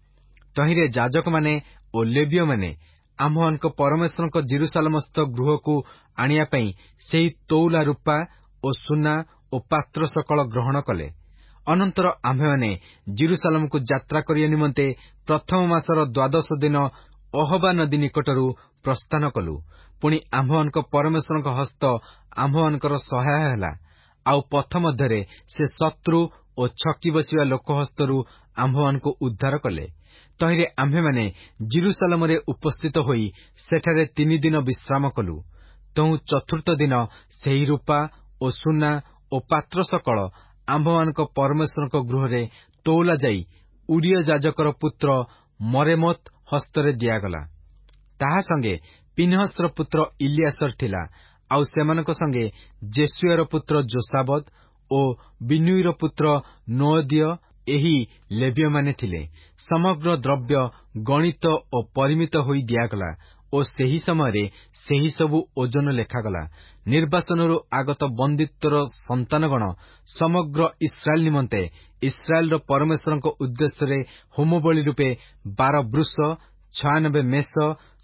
ତହିଁରେ ଯାଜକମାନେ ଓ ଲେବୀୟମାନେ ଆମ୍ଭମାନଙ୍କ ପରମେଶ୍ୱରଙ୍କ ଜେରୁସାଲେମସ୍ଥ ଗୃହକୁ ଆଣିବା ପାଇଁ ସେହି ତଉଲା ରୂପା ଓ ସୁନା ଓ ପାତ୍ର ସକଳ ଗ୍ରହଣ କଲେ। ଅନନ୍ତର ଆମ୍ଭେମାନେ ଜେରୁସାଲେମକୁ ଯାତ୍ରା କରିବା ନିମନ୍ତେ ପ୍ରଥମ ମାସର 12 ଦିନ ଅହବା ନଦୀ ନିକଟରୁ ପ୍ରସ୍ଥାନ କଲୁ। ପୁଣି ଆମ୍ଭମାନଙ୍କ ପରମେଶ୍ୱରଙ୍କ ହସ୍ତ ଆମ୍ଭମାନଙ୍କର ସହାୟ ହେଲା। ଆଉ ପଥ ମଧ୍ୟରେ ସେ ଶତ୍ରୁ ଓ ଛକି ବସିବା ଲୋକ ହସ୍ତରୁ ଆମ୍ଭମାନଙ୍କୁ ଉଦ୍ଧାର କଲେ। ତହିଁରେ ଆମ୍ଭେମାନେ ଜେରୁସାଲେମରେ ଉପସ୍ଥିତ ହୋଇ ସେଠାରେ 3 ଦିନ ବିଶ୍ରାମ କଲୁ। ତହୁଁ ଚତୁର୍ଥ ଦିନ ସେହି ରୂପା ଓ ସୁନା ଓ ପାତ୍ର ସକଳ ଆମ୍ଭମାନଙ୍କ ପରମେଶ୍ୱରଙ୍କ ଗୃହରେ ତଉଲା ଯାଇ ଉରିୟ ଯାଜକର ପୁତ୍ର ମରେମୋତ୍ ହସ୍ତରେ ଦିଆଗଲା। ତାହା ସଙ୍ଗେ ପିନହସର ପୁତ୍ର ଇଲିଆସର ଥିଲା। ଆଉ ସେମାନଙ୍କ ସଙ୍ଗେ ଜେସୁଏର ପୁତ୍ର ଯୋସାବଦ ଓ ବିନୁଇର ପୁତ୍ର ନୋଅଦିୟ, ଏହି ଲେବୀୟମାନେ ଥିଲେ। ସମଗ୍ର ଦ୍ରବ୍ୟ ଗଣିତ ଓ ପରିମିତ ହୋଇ ଦିଆଗଲା ଓ ସେହି ସମୟରେ ସେହି ସବୁ ଓଜନ ଲେଖାଗଲା। ନିର୍ବାସନରୁ ଆଗତ ବନ୍ଦିତ୍ୱର ସନ୍ତାନଗଣ ସମଗ୍ର ଇସ୍ରାଏଲ ନିମନ୍ତେ ଇସ୍ରାଏଲର ପରମେଶ୍ୱରଙ୍କ ଉଦ୍ଦେଶ୍ୟରେ ହୋମବଳି ରୂପେ 12 ବୃଷ, 96 ମେଷ,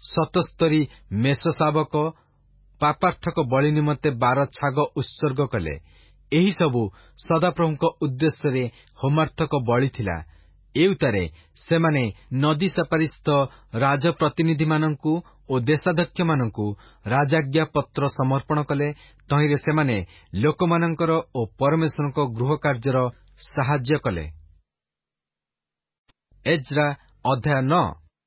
77 ମେଷ ଶାବକ, ପାପାର୍ଥକ ବଳି ନିମନ୍ତେ 12 ଛାଗ ଉତ୍ସର୍ଗ କଲେ। ଏହିସବୁ ସଦାପ୍ରଭୁଙ୍କ ଉଦ୍ଦେଶ୍ୟରେ ହୋମାର୍ଥକ ବଳି ଥିଲା। ଏଉତାରେ ସେମାନେ ନଦୀ ସେପାରିସ୍ଥ ରାଜପ୍ରତିନିଧିମାନଙ୍କୁ ଓ ଦେଶାଧ୍ୟକ୍ଷମାନଙ୍କୁ ରାଜାଜ୍ଞା ପତ୍ର ସମର୍ପଣ କଲେ। ତହିଁରେ ସେମାନେ ଲୋକମାନଙ୍କର ଓ ପରମେଶ୍ୱରଙ୍କ ଗୃହ କାର୍ଯ୍ୟର ସାହାଯ୍ୟ କଲେ। ଏଜ୍ରା ଅଧ୍ୟାୟ 9।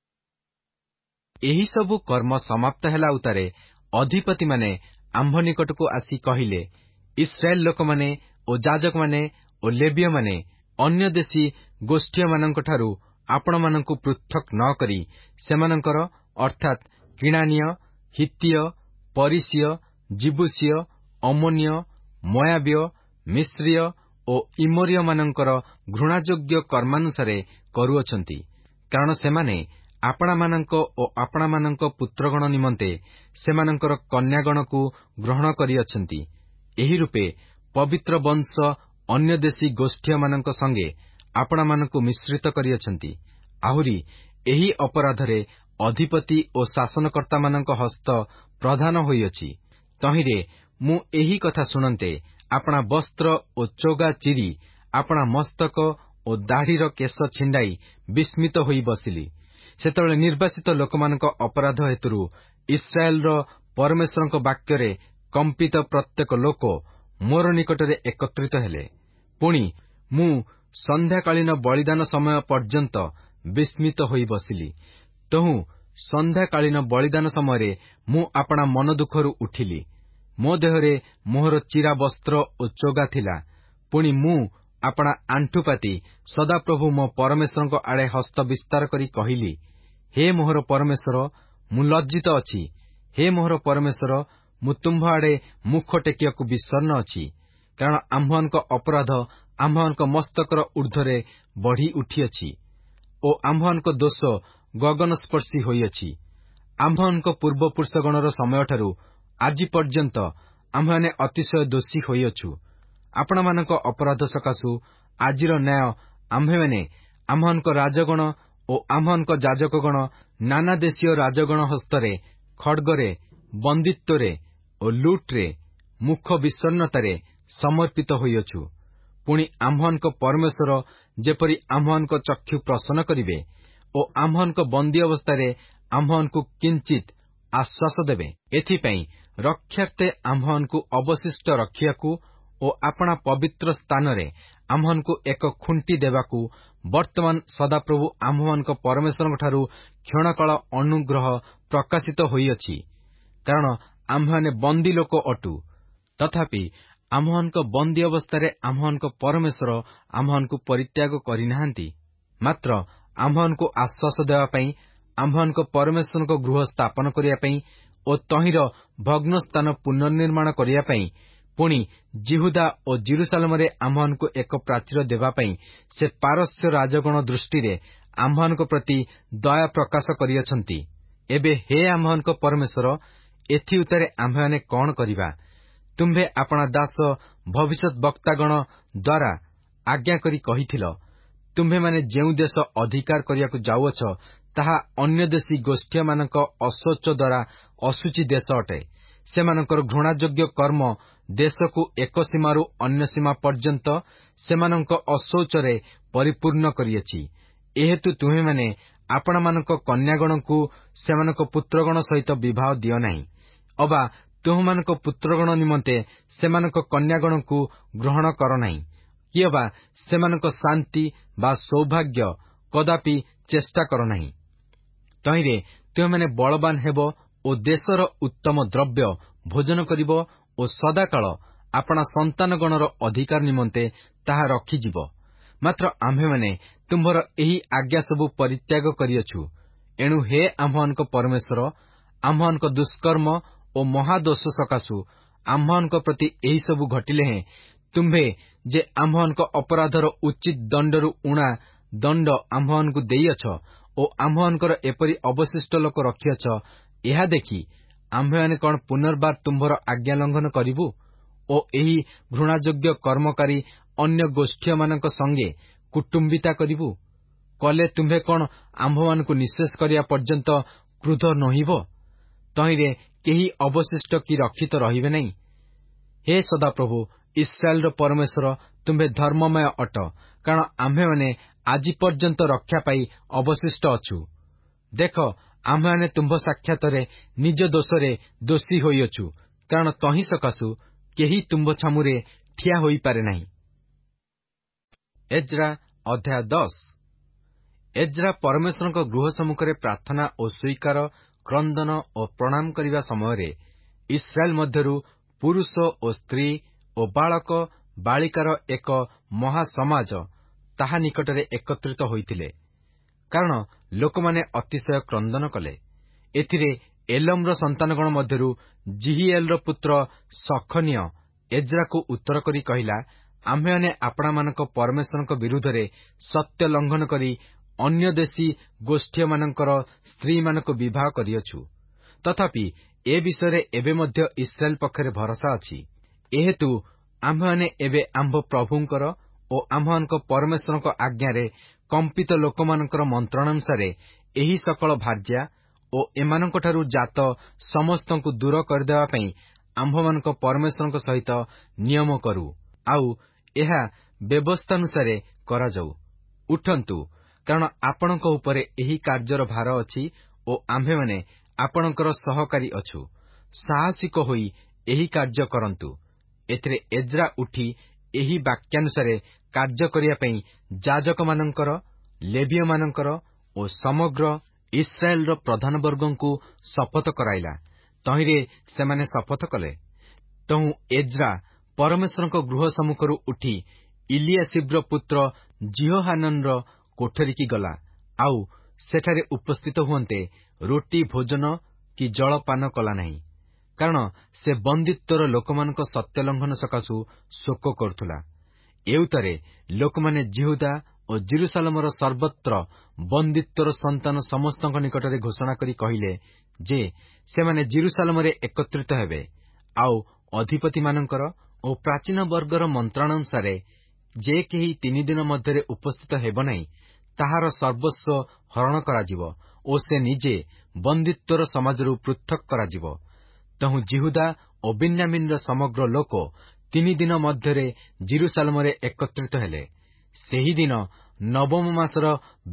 ଏହି ସବୁ କର୍ମ ସମାପ୍ତ ହେଲା ଉତ୍ତାରେ ଅଧିପତିମାନେ ଆମ୍ଭ ନିକଟକୁ ଆସି କହିଲେ, ଇସ୍ରାଏଲ୍ ଲୋକମାନେ ଓ ଯାଜକମାନେ ଓ ଲେବୀୟମାନେ ଅନ୍ୟ ଦେଶୀ ଗୋଷ୍ଠୀମାନଙ୍କଠାରୁ ଆପଣମାନଙ୍କୁ ପୃଥକ୍ ନ କରି ସେମାନଙ୍କର ଅର୍ଥାତ୍ କିଣାନୀୟ, ହିତୀୟ, ପରିସୀୟ, ଜିବୁସୀୟ, ଅମୋନୀୟ, ମୋୟାବୀୟ, ମିଶ୍ରୀୟ ଓ ଇମୋରୀୟମାନଙ୍କର ଘୃଣାଯୋଗ୍ୟ କର୍ମାନୁସାରେ କରୁଅଛନ୍ତି। କାରଣ ସେମାନେ ଆପଣାମାନଙ୍କ ଓ ଆପଣାମାନଙ୍କ ପୁତ୍ରଗଣ ନିମନ୍ତେ ସେମାନଙ୍କର କନ୍ୟାଗଣକୁ ଗ୍ରହଣ କରିଅଛନ୍ତି। ଏହି ରୂପେ ପବିତ୍ର ବଂଶ ଅନ୍ୟ ଦେଶୀ ଗୋଷ୍ଠୀୟମାନଙ୍କ ସଙ୍ଗେ ଆପଣମାନଙ୍କୁ ମିଶ୍ରିତ କରିଅଛନ୍ତି। ଆହୁରି ଏହି ଅପରାଧରେ ଅଧିପତି ଓ ଶାସନକର୍ତ୍ତାମାନଙ୍କ ହସ୍ତ ପ୍ରଧାନ ହୋଇଅଛି। ତହିଁରେ ମୁଁ ଏହି କଥା ଶୁଣନ୍ତେ ଆପଣା ବସ୍ତ୍ର ଓ ଚୋଗା ଚିରି ଆପଣା ମସ୍ତକ ଓ ଦାଢ଼ିର କେଶ ଛିଣ୍ଡାଇ ବିସ୍ମିତ ହୋଇ ବସିଲି। ସେତେବେଳେ ନିର୍ବାସିତ ଲୋକମାନଙ୍କ ଅପରାଧ ହେତୁରୁ ଇସ୍ରାଏଲ୍ର ପରମେଶ୍ୱରଙ୍କ ବାକ୍ୟରେ କମ୍ପିତ ପ୍ରତ୍ୟେକ ଲୋକ ମୋର ନିକଟରେ ଏକତ୍ରିତ ହେଲେ। ପୁଣି ମୁଁ ସନ୍ଧ୍ୟାକାଳୀନ ବଳିଦାନ ସମୟ ପର୍ଯ୍ୟନ୍ତ ବିସ୍ମିତ ହୋଇ ବସିଲି। ତହୁଁ ସନ୍ଧ୍ୟାକାଳୀନ ବଳିଦାନ ସମୟରେ ମୁଁ ଆପଣା ମନ ଦୁଃଖରୁ ଉଠିଲି। ମୋ ଦେହରେ ମୋହର ଚିରା ବସ୍ତ୍ର ଓ ଚୋଗା ଥିଲା। ପୁଣି ମୁଁ ଆପଣା ଆଣ୍ଠୁପାତି ସଦାପ୍ରଭୁ ମୋ ପରମେଶ୍ୱରଙ୍କ ଆଡ଼େ ହସ୍ତ ବିସ୍ତାର କରି କହିଲି, ହେ ମୋହର ପରମେଶ୍ୱର, ମୁଁ ଲଜ୍ଜିତ ଅଛି। ହେ ମୋହର ପରମେଶ୍ୱର, ମୁଁ ତୁମ୍ଭ ଆଡ଼େ ମୁଖ ଟେକିବାକୁ ବିଷର୍ଣ୍ଣ ଅଛି। କାରଣ ଆମ୍ଭମାନଙ୍କ ଅପରାଧ ଆମ୍ଭମାନଙ୍କ ମସ୍ତକର ଊର୍ଦ୍ଧ୍ୱରେ ବଢ଼ି ଉଠିଅଛି ଓ ଆମ୍ଭମାନଙ୍କ ଦୋଷ ଗଗନସ୍ପର୍ଶୀ ହୋଇଅଛି। ଆମ୍ଭମାନଙ୍କ ପୂର୍ବପୁରୁଷଗଣର ସମୟଠାରୁ ଆଜି ପର୍ଯ୍ୟନ୍ତ ଆମ୍ଭେମାନେ ଅତିଶୟ ଦୋଷୀ ହୋଇଅଛୁ। ଆପଣମାନଙ୍କ ଅପରାଧ ସକାଶୁ ଆଜିର ନ୍ୟାୟ ଆମ୍ଭେମାନେ ଆମ୍ଭମାନଙ୍କ ରାଜଗଣ ଓ ଆମ୍ଭମାନଙ୍କ ଯାଜକଗଣ ନାନା ଦେଶୀୟ ରାଜଗଣ ହସ୍ତରେ ଖଡ୍ଗରେ, ବନ୍ଦିତ୍ୱରେ ଓ ଲୁଟ୍ରେ, ମୁଖ ବିଷର୍ଣ୍ଣତାରେ ସମର୍ପିତ ହୋଇଅଛୁ। ପୁଣି ଆମ୍ଭମାନଙ୍କ ପରମେଶ୍ୱର ଯେପରି ଆମ୍ଭମାନଙ୍କ ଚକ୍ଷୁ ପ୍ରସନ୍ନ କରିବେ ଓ ଆମ୍ଭମାନଙ୍କ ବନ୍ଦୀ ଅବସ୍ଥାରେ ଆମ୍ଭମାନଙ୍କୁ କିଞ୍ଚିତ୍ ଆଶ୍ୱାସ ଦେବେ, ଏଥିପାଇଁ ରକ୍ଷାର୍ଥେ ଆମ୍ଭମାନଙ୍କୁ ଅବଶିଷ୍ଟ ରଖିବାକୁ ଓ ଆପଣା ପବିତ୍ର ସ୍ଥାନରେ ଆମ୍ଭମାନଙ୍କୁ ଏକ ଖୁଣ୍ଟି ଦେବାକୁ ବର୍ତ୍ତମାନ ସଦାପ୍ରଭୁ ଆମ୍ଭମାନଙ୍କ ପରମେଶ୍ୱରଙ୍କଠାରୁ କ୍ଷଣକାଳ ଅନୁଗ୍ରହ ପ୍ରକାଶିତ ହୋଇଅଛି। କାରଣ ଆମ୍ଭେମାନେ ବନ୍ଦୀ ଲୋକ ଅଟୁ। ତଥାପି ଆମ୍ଭମାନଙ୍କ ବନ୍ଦୀ ଅବସ୍ଥାରେ ଆମ୍ଭମାନଙ୍କ ପରମେଶ୍ୱର ଆମ୍ଭମାନଙ୍କୁ ପରିତ୍ୟାଗ କରିନାହାନ୍ତି। ମାତ୍ର ଆମ୍ଭମାନଙ୍କୁ ଆଶ୍ୱାସ ଦେବା ପାଇଁ, ଆମ୍ଭମାନଙ୍କ ପରମେଶ୍ୱରଙ୍କ ଗୃହ ସ୍ଥାପନ କରିବା ପାଇଁ ଓ ତହିଁର ଭଗ୍ନ ସ୍ଥାନ ପୁନର୍ନିର୍ମାଣ କରିବା ପାଇଁ, ପୁଣି ଜିହୁଦା ଓ ଜିରୁସାଲେମରେ ଆମ୍ଭମାନଙ୍କୁ ଏକ ପ୍ରାଚୀର ଦେବା ପାଇଁ ସେ ପାରସ୍ୟ ରାଜଗଣ ଦୃଷ୍ଟିରେ ଆମ୍ଭମାନଙ୍କ ପ୍ରତି ଦୟା ପ୍ରକାଶ କରିଅଛନ୍ତି। ଏବେ ହେ ଆମ୍ଭମାନଙ୍କ ପରମେଶ୍ୱର, ଏଥି ଉତ୍ତାରେ ଆମ୍ଭେମାନେ କଣ କରିବା? ତୁମ୍ଭେ ଆପଣା ଦାସ ଭବିଷ୍ୟତ୍ ବକ୍ତାଗଣ ଦ୍ୱାରା ଆଜ୍ଞା କରି କହିଥିଲ, ତୁମ୍ଭେମାନେ ଯେଉଁ ଦେଶ ଅଧିକାର କରିବାକୁ ଯାଉଅଛ, ତାହା ଅନ୍ୟ ଦେଶୀ ଗୋଷ୍ଠୀମାନଙ୍କ ଅଶୌଚ ଦ୍ୱାରା ଅଶୁଚି ଦେଶ ଅଟେ। ସେମାନଙ୍କର ଘୃଣାଯୋଗ୍ୟ କର୍ମ ଦେଶକୁ ଏକ ସୀମାରୁ ଅନ୍ୟ ସୀମା ପର୍ଯ୍ୟନ୍ତ ସେମାନଙ୍କ ଅଶୌଚରେ ପରିପୂର୍ଣ୍ଣ କରିଅଛି। ଏହେତୁ ତୁମ୍ଭେମାନେ ଆପଣମାନଙ୍କ କନ୍ୟାଗଣଙ୍କୁ ସେମାନଙ୍କ ପୁତ୍ରଗଣ ସହିତ ବିବାହ ଦିଅ ନାହିଁ, ଅବା ତୁମ୍ଭମାନଙ୍କ ପୁତ୍ରଗଣ ନିମନ୍ତେ ସେମାନଙ୍କ କନ୍ୟାଗଣଙ୍କୁ ଗ୍ରହଣ କର ନାହିଁ, କି ଅବା ସେମାନଙ୍କ ଶାନ୍ତି ବା ସୌଭାଗ୍ୟ କଦାପି ଚେଷ୍ଟା କର ନାହିଁ। ତହିଁରେ ତୁମେମାନେ ବଳବାନ ହେବ ଓ ଦେଶର ଉତ୍ତମ ଦ୍ରବ୍ୟ ଭୋଜନ କରିବ ଓ ସଦାକାଳ ଆପଣା ସନ୍ତାନଗଣର ଅଧିକାର ନିମନ୍ତେ ତାହା ରଖିଯିବ। ମାତ୍ର ଆମ୍ଭେମାନେ ତୁମ୍ଭର ଏହି ଆଜ୍ଞା ସବୁ ପରିତ୍ୟାଗ କରିଅଛୁ। ଏଣୁ ହେ ଆମ୍ଭମାନଙ୍କ ପରମେଶ୍ୱର, ଆମ୍ଭମାନଙ୍କ ଦୁଷ୍କର୍ମ ଓ ମହାଦୋଷ ସକାଶୁ ଆମ୍ଭମାନଙ୍କ ପ୍ରତି ଏହିସବୁ ଘଟିଲେ ହେଁ ତୁମ୍ଭେ ଯେ ଆମ୍ଭମାନଙ୍କ ଅପରାଧର ଉଚିତ ଦଣ୍ଡରୁ ଊଣା ଦଣ୍ଡ ଆମ୍ଭମାନଙ୍କୁ ଦେଇଅଛ ଓ ଆମ୍ଭମାନଙ୍କର ଏପରି ଅବଶିଷ୍ଟ ଲୋକ ରଖିଅଛ, ଏହା ଦେଖି ଆମ୍ଭେମାନେ କଣ ପୁନର୍ବାର ତୁମ୍ଭର ଆଜ୍ଞା ଲଙ୍ଘନ କରିବୁ ଓ ଏହି ଘୃଣାଯୋଗ୍ୟ କର୍ମକାରୀ ଅନ୍ୟ ଗୋଷ୍ଠୀୟମାନଙ୍କ ସଙ୍ଗେ କୁଟୁମ୍ବିତା କରିବୁ? କଲେ ତୁମ୍ଭେ କଣ ଆମ୍ଭମାନଙ୍କୁ ନିଃଶେଷ କରିବା ପର୍ଯ୍ୟନ୍ତ କ୍ରୁଦ୍ଧ ନୋହିବ? ତହିଁରେ କେହି ଅବଶିଷ୍ଟ କି ରକ୍ଷିତ ରହିବେ ନାହିଁ। ହେ ସଦାପ୍ରଭୁ ଇସ୍ରାଏଲ୍ର ପରମେଶ୍ୱର, ତୁମ୍ଭେ ଧର୍ମମୟ ଅଟ। କାରଣ ଆମ୍ଭେମାନେ ଆଜି ପର୍ଯ୍ୟନ୍ତ ରକ୍ଷା ପାଇ ଅବଶିଷ୍ଟ ଅଛୁ। ଦେଖ, ଆମ୍ଭେମାନେ ତୁମ୍ଭ ସାକ୍ଷାତରେ ନିଜ ଦୋଷରେ ଦୋଷୀ ହୋଇଅଛୁ, କାରଣ ତହିଁ ସକାଶୁ କେହି ତୁମ୍ଭ ଛାମୁରେ ଠିଆ ହୋଇପାରେ ନାହିଁ। ଏଜ୍ରା ଅଧ୍ୟାୟ 10। ଏଜ୍ରା ପରମେଶ୍ୱରଙ୍କ ଗୃହ ସମ୍ମୁଖରେ ପ୍ରାର୍ଥନା ଓ ସ୍ୱୀକାର, କ୍ରନ୍ଦନ ଓ ପ୍ରଣାମ କରିବା ସମୟରେ ଇସ୍ରାଏଲ ମଧ୍ୟରୁ ପୁରୁଷ ଓ ସ୍ତ୍ରୀ ଓ ବାଳକ ବାଳିକାର ଏକ ମହାସମାଜ ତାହା ନିକଟରେ ଏକତ୍ରିତ ହୋଇଥିଲେ, କାରଣ ଲୋକମାନେ ଅତିଶୟ କ୍ରନ୍ଦନ କଲେ। ଏଥିରେ ଏଲମର ସନ୍ତାନଗଣ ମଧ୍ୟରୁ ଜିହିଏଲର ପୁତ୍ର ସଖନିୟ ଏଜ୍ରାକୁ ଉତ୍ତର କରି କହିଲା, ଆମ୍ଭେମାନେ ଆପଣାମାନଙ୍କ ପରମେଶ୍ୱରଙ୍କ ବିରୁଦ୍ଧରେ ସତ୍ୟ ଲଙ୍ଘନ କରି ଅନ୍ୟ ଦେଶୀ ଗୋଷ୍ଠୀମାନଙ୍କର ସ୍ତ୍ରୀମାନଙ୍କୁ ବିବାହ କରିଅଛୁ। ତଥାପି ଏ ବିଷୟରେ ଏବେ ମଧ୍ୟ ଇସ୍ରାଏଲ ପକ୍ଷରେ ଭରସା ଅଛି। ଏହେତୁ ଆମ୍ଭେମାନେ ଏବେ ଆମ୍ଭ ପ୍ରଭୁଙ୍କର ଓ ଆମ୍ଭମାନଙ୍କ ପରମେଶ୍ୱରଙ୍କ ଆଜ୍ଞାରେ କମ୍ପିତ ଲୋକମାନଙ୍କର ମନ୍ତ୍ରଣାନୁସାରେ ଏହି ସକଳ ଭାର୍ଯ୍ୟା ଓ ଏମାନଙ୍କଠାରୁ ଜାତ ସମସ୍ତଙ୍କୁ ଦୂର କରିଦେବା ପାଇଁ ଆମ୍ଭମାନଙ୍କ ପରମେଶ୍ୱରଙ୍କ ସହିତ ନିୟମ କରୁ, ଆଉ ଏହା ବ୍ୟବସ୍ଥାନୁସାରେ କରାଯାଉ। ଉଠନ୍ତୁ, କାରଣ ଆପଣଙ୍କ ଉପରେ ଏହି କାର୍ଯ୍ୟର ଭାର ଅଛି ଓ ଆମ୍ଭେମାନେ ଆପଣଙ୍କର ସହକାରୀ ଅଛୁ। ସାହସିକ ହୋଇ ଏହି କାର୍ଯ୍ୟ କରନ୍ତୁ। ଏଥିରେ ଏଜ୍ରା ଉଠି ଏହି ବାକ୍ୟାନୁସାରେ କାର୍ଯ୍ୟ କରିବା ପାଇଁ ଯାଜକମାନଙ୍କର, ଲେବୀୟମାନଙ୍କର ଓ ସମଗ୍ର ଇସ୍ରାଏଲର ପ୍ରଧାନବର୍ଗଙ୍କୁ ଶପଥ କରାଇଲା। ତହିଁରେ ସେମାନେ ଶପଥ କଲେ। ତହୁଁ ଏଜ୍ରା ପରମେଶ୍ୱରଙ୍କ ଗୃହ ସମ୍ମୁଖରୁ ଉଠି ଇଲିଆସିବ୍ର ପୁତ୍ର ଜିହୋହାନନର କୋଠରୀକି ଗଲା, ଆଉ ସେଠାରେ ଉପସ୍ଥିତ ହୁଅନ୍ତେ ରୋଟି ଭୋଜନ କି ଜଳପାନ କଲା ନାହିଁ, କାରଣ ସେ ବନ୍ଦିତ୍ୱର ଲୋକମାନଙ୍କ ସତ୍ୟଲଙ୍ଘନ ସକାଶୁ ଶୋକ କରୁଥିଲା। ଏଉତରେ ଲୋକମାନେ ଯିହୁଦା ଓ ଜେରୁସାଲେମର ସର୍ବତ୍ର ବନ୍ଦିତ୍ୱର ସନ୍ତାନ ସମସ୍ତଙ୍କ ନିକଟରେ ଘୋଷଣା କରି କହିଲେ ଯେ ସେମାନେ ଜେରୁସାଲେମରେ ଏକତ୍ରିତ ହେବେ, ଆଉ ଅଧିପତିମାନଙ୍କର ଓ ପ୍ରାଚୀନ ବର୍ଗର ମନ୍ତ୍ରଣାନୁସାରେ ଯେ କେହି 3 ଦିନ ମଧ୍ୟରେ ଉପସ୍ଥିତ ହେବ ନାହିଁ, ତାହାର ସର୍ବସ୍ୱ ହରଣ କରାଯିବ ଓ ସେ ନିଜେ ବନ୍ଦିତ୍ୱର ସମାଜରୁ ପୃଥକ୍ କରାଯିବ। ତହୁଁ ଯିହୁଦା ଓ ବେନ୍ୟାମିନର ସମଗ୍ର ଲୋକ 3 ଦିନ ମଧ୍ୟରେ ଜେରୁସାଲେମରେ ଏକତ୍ରିତ ହେଲେ। ସେହିଦିନ ନବମ ମାସର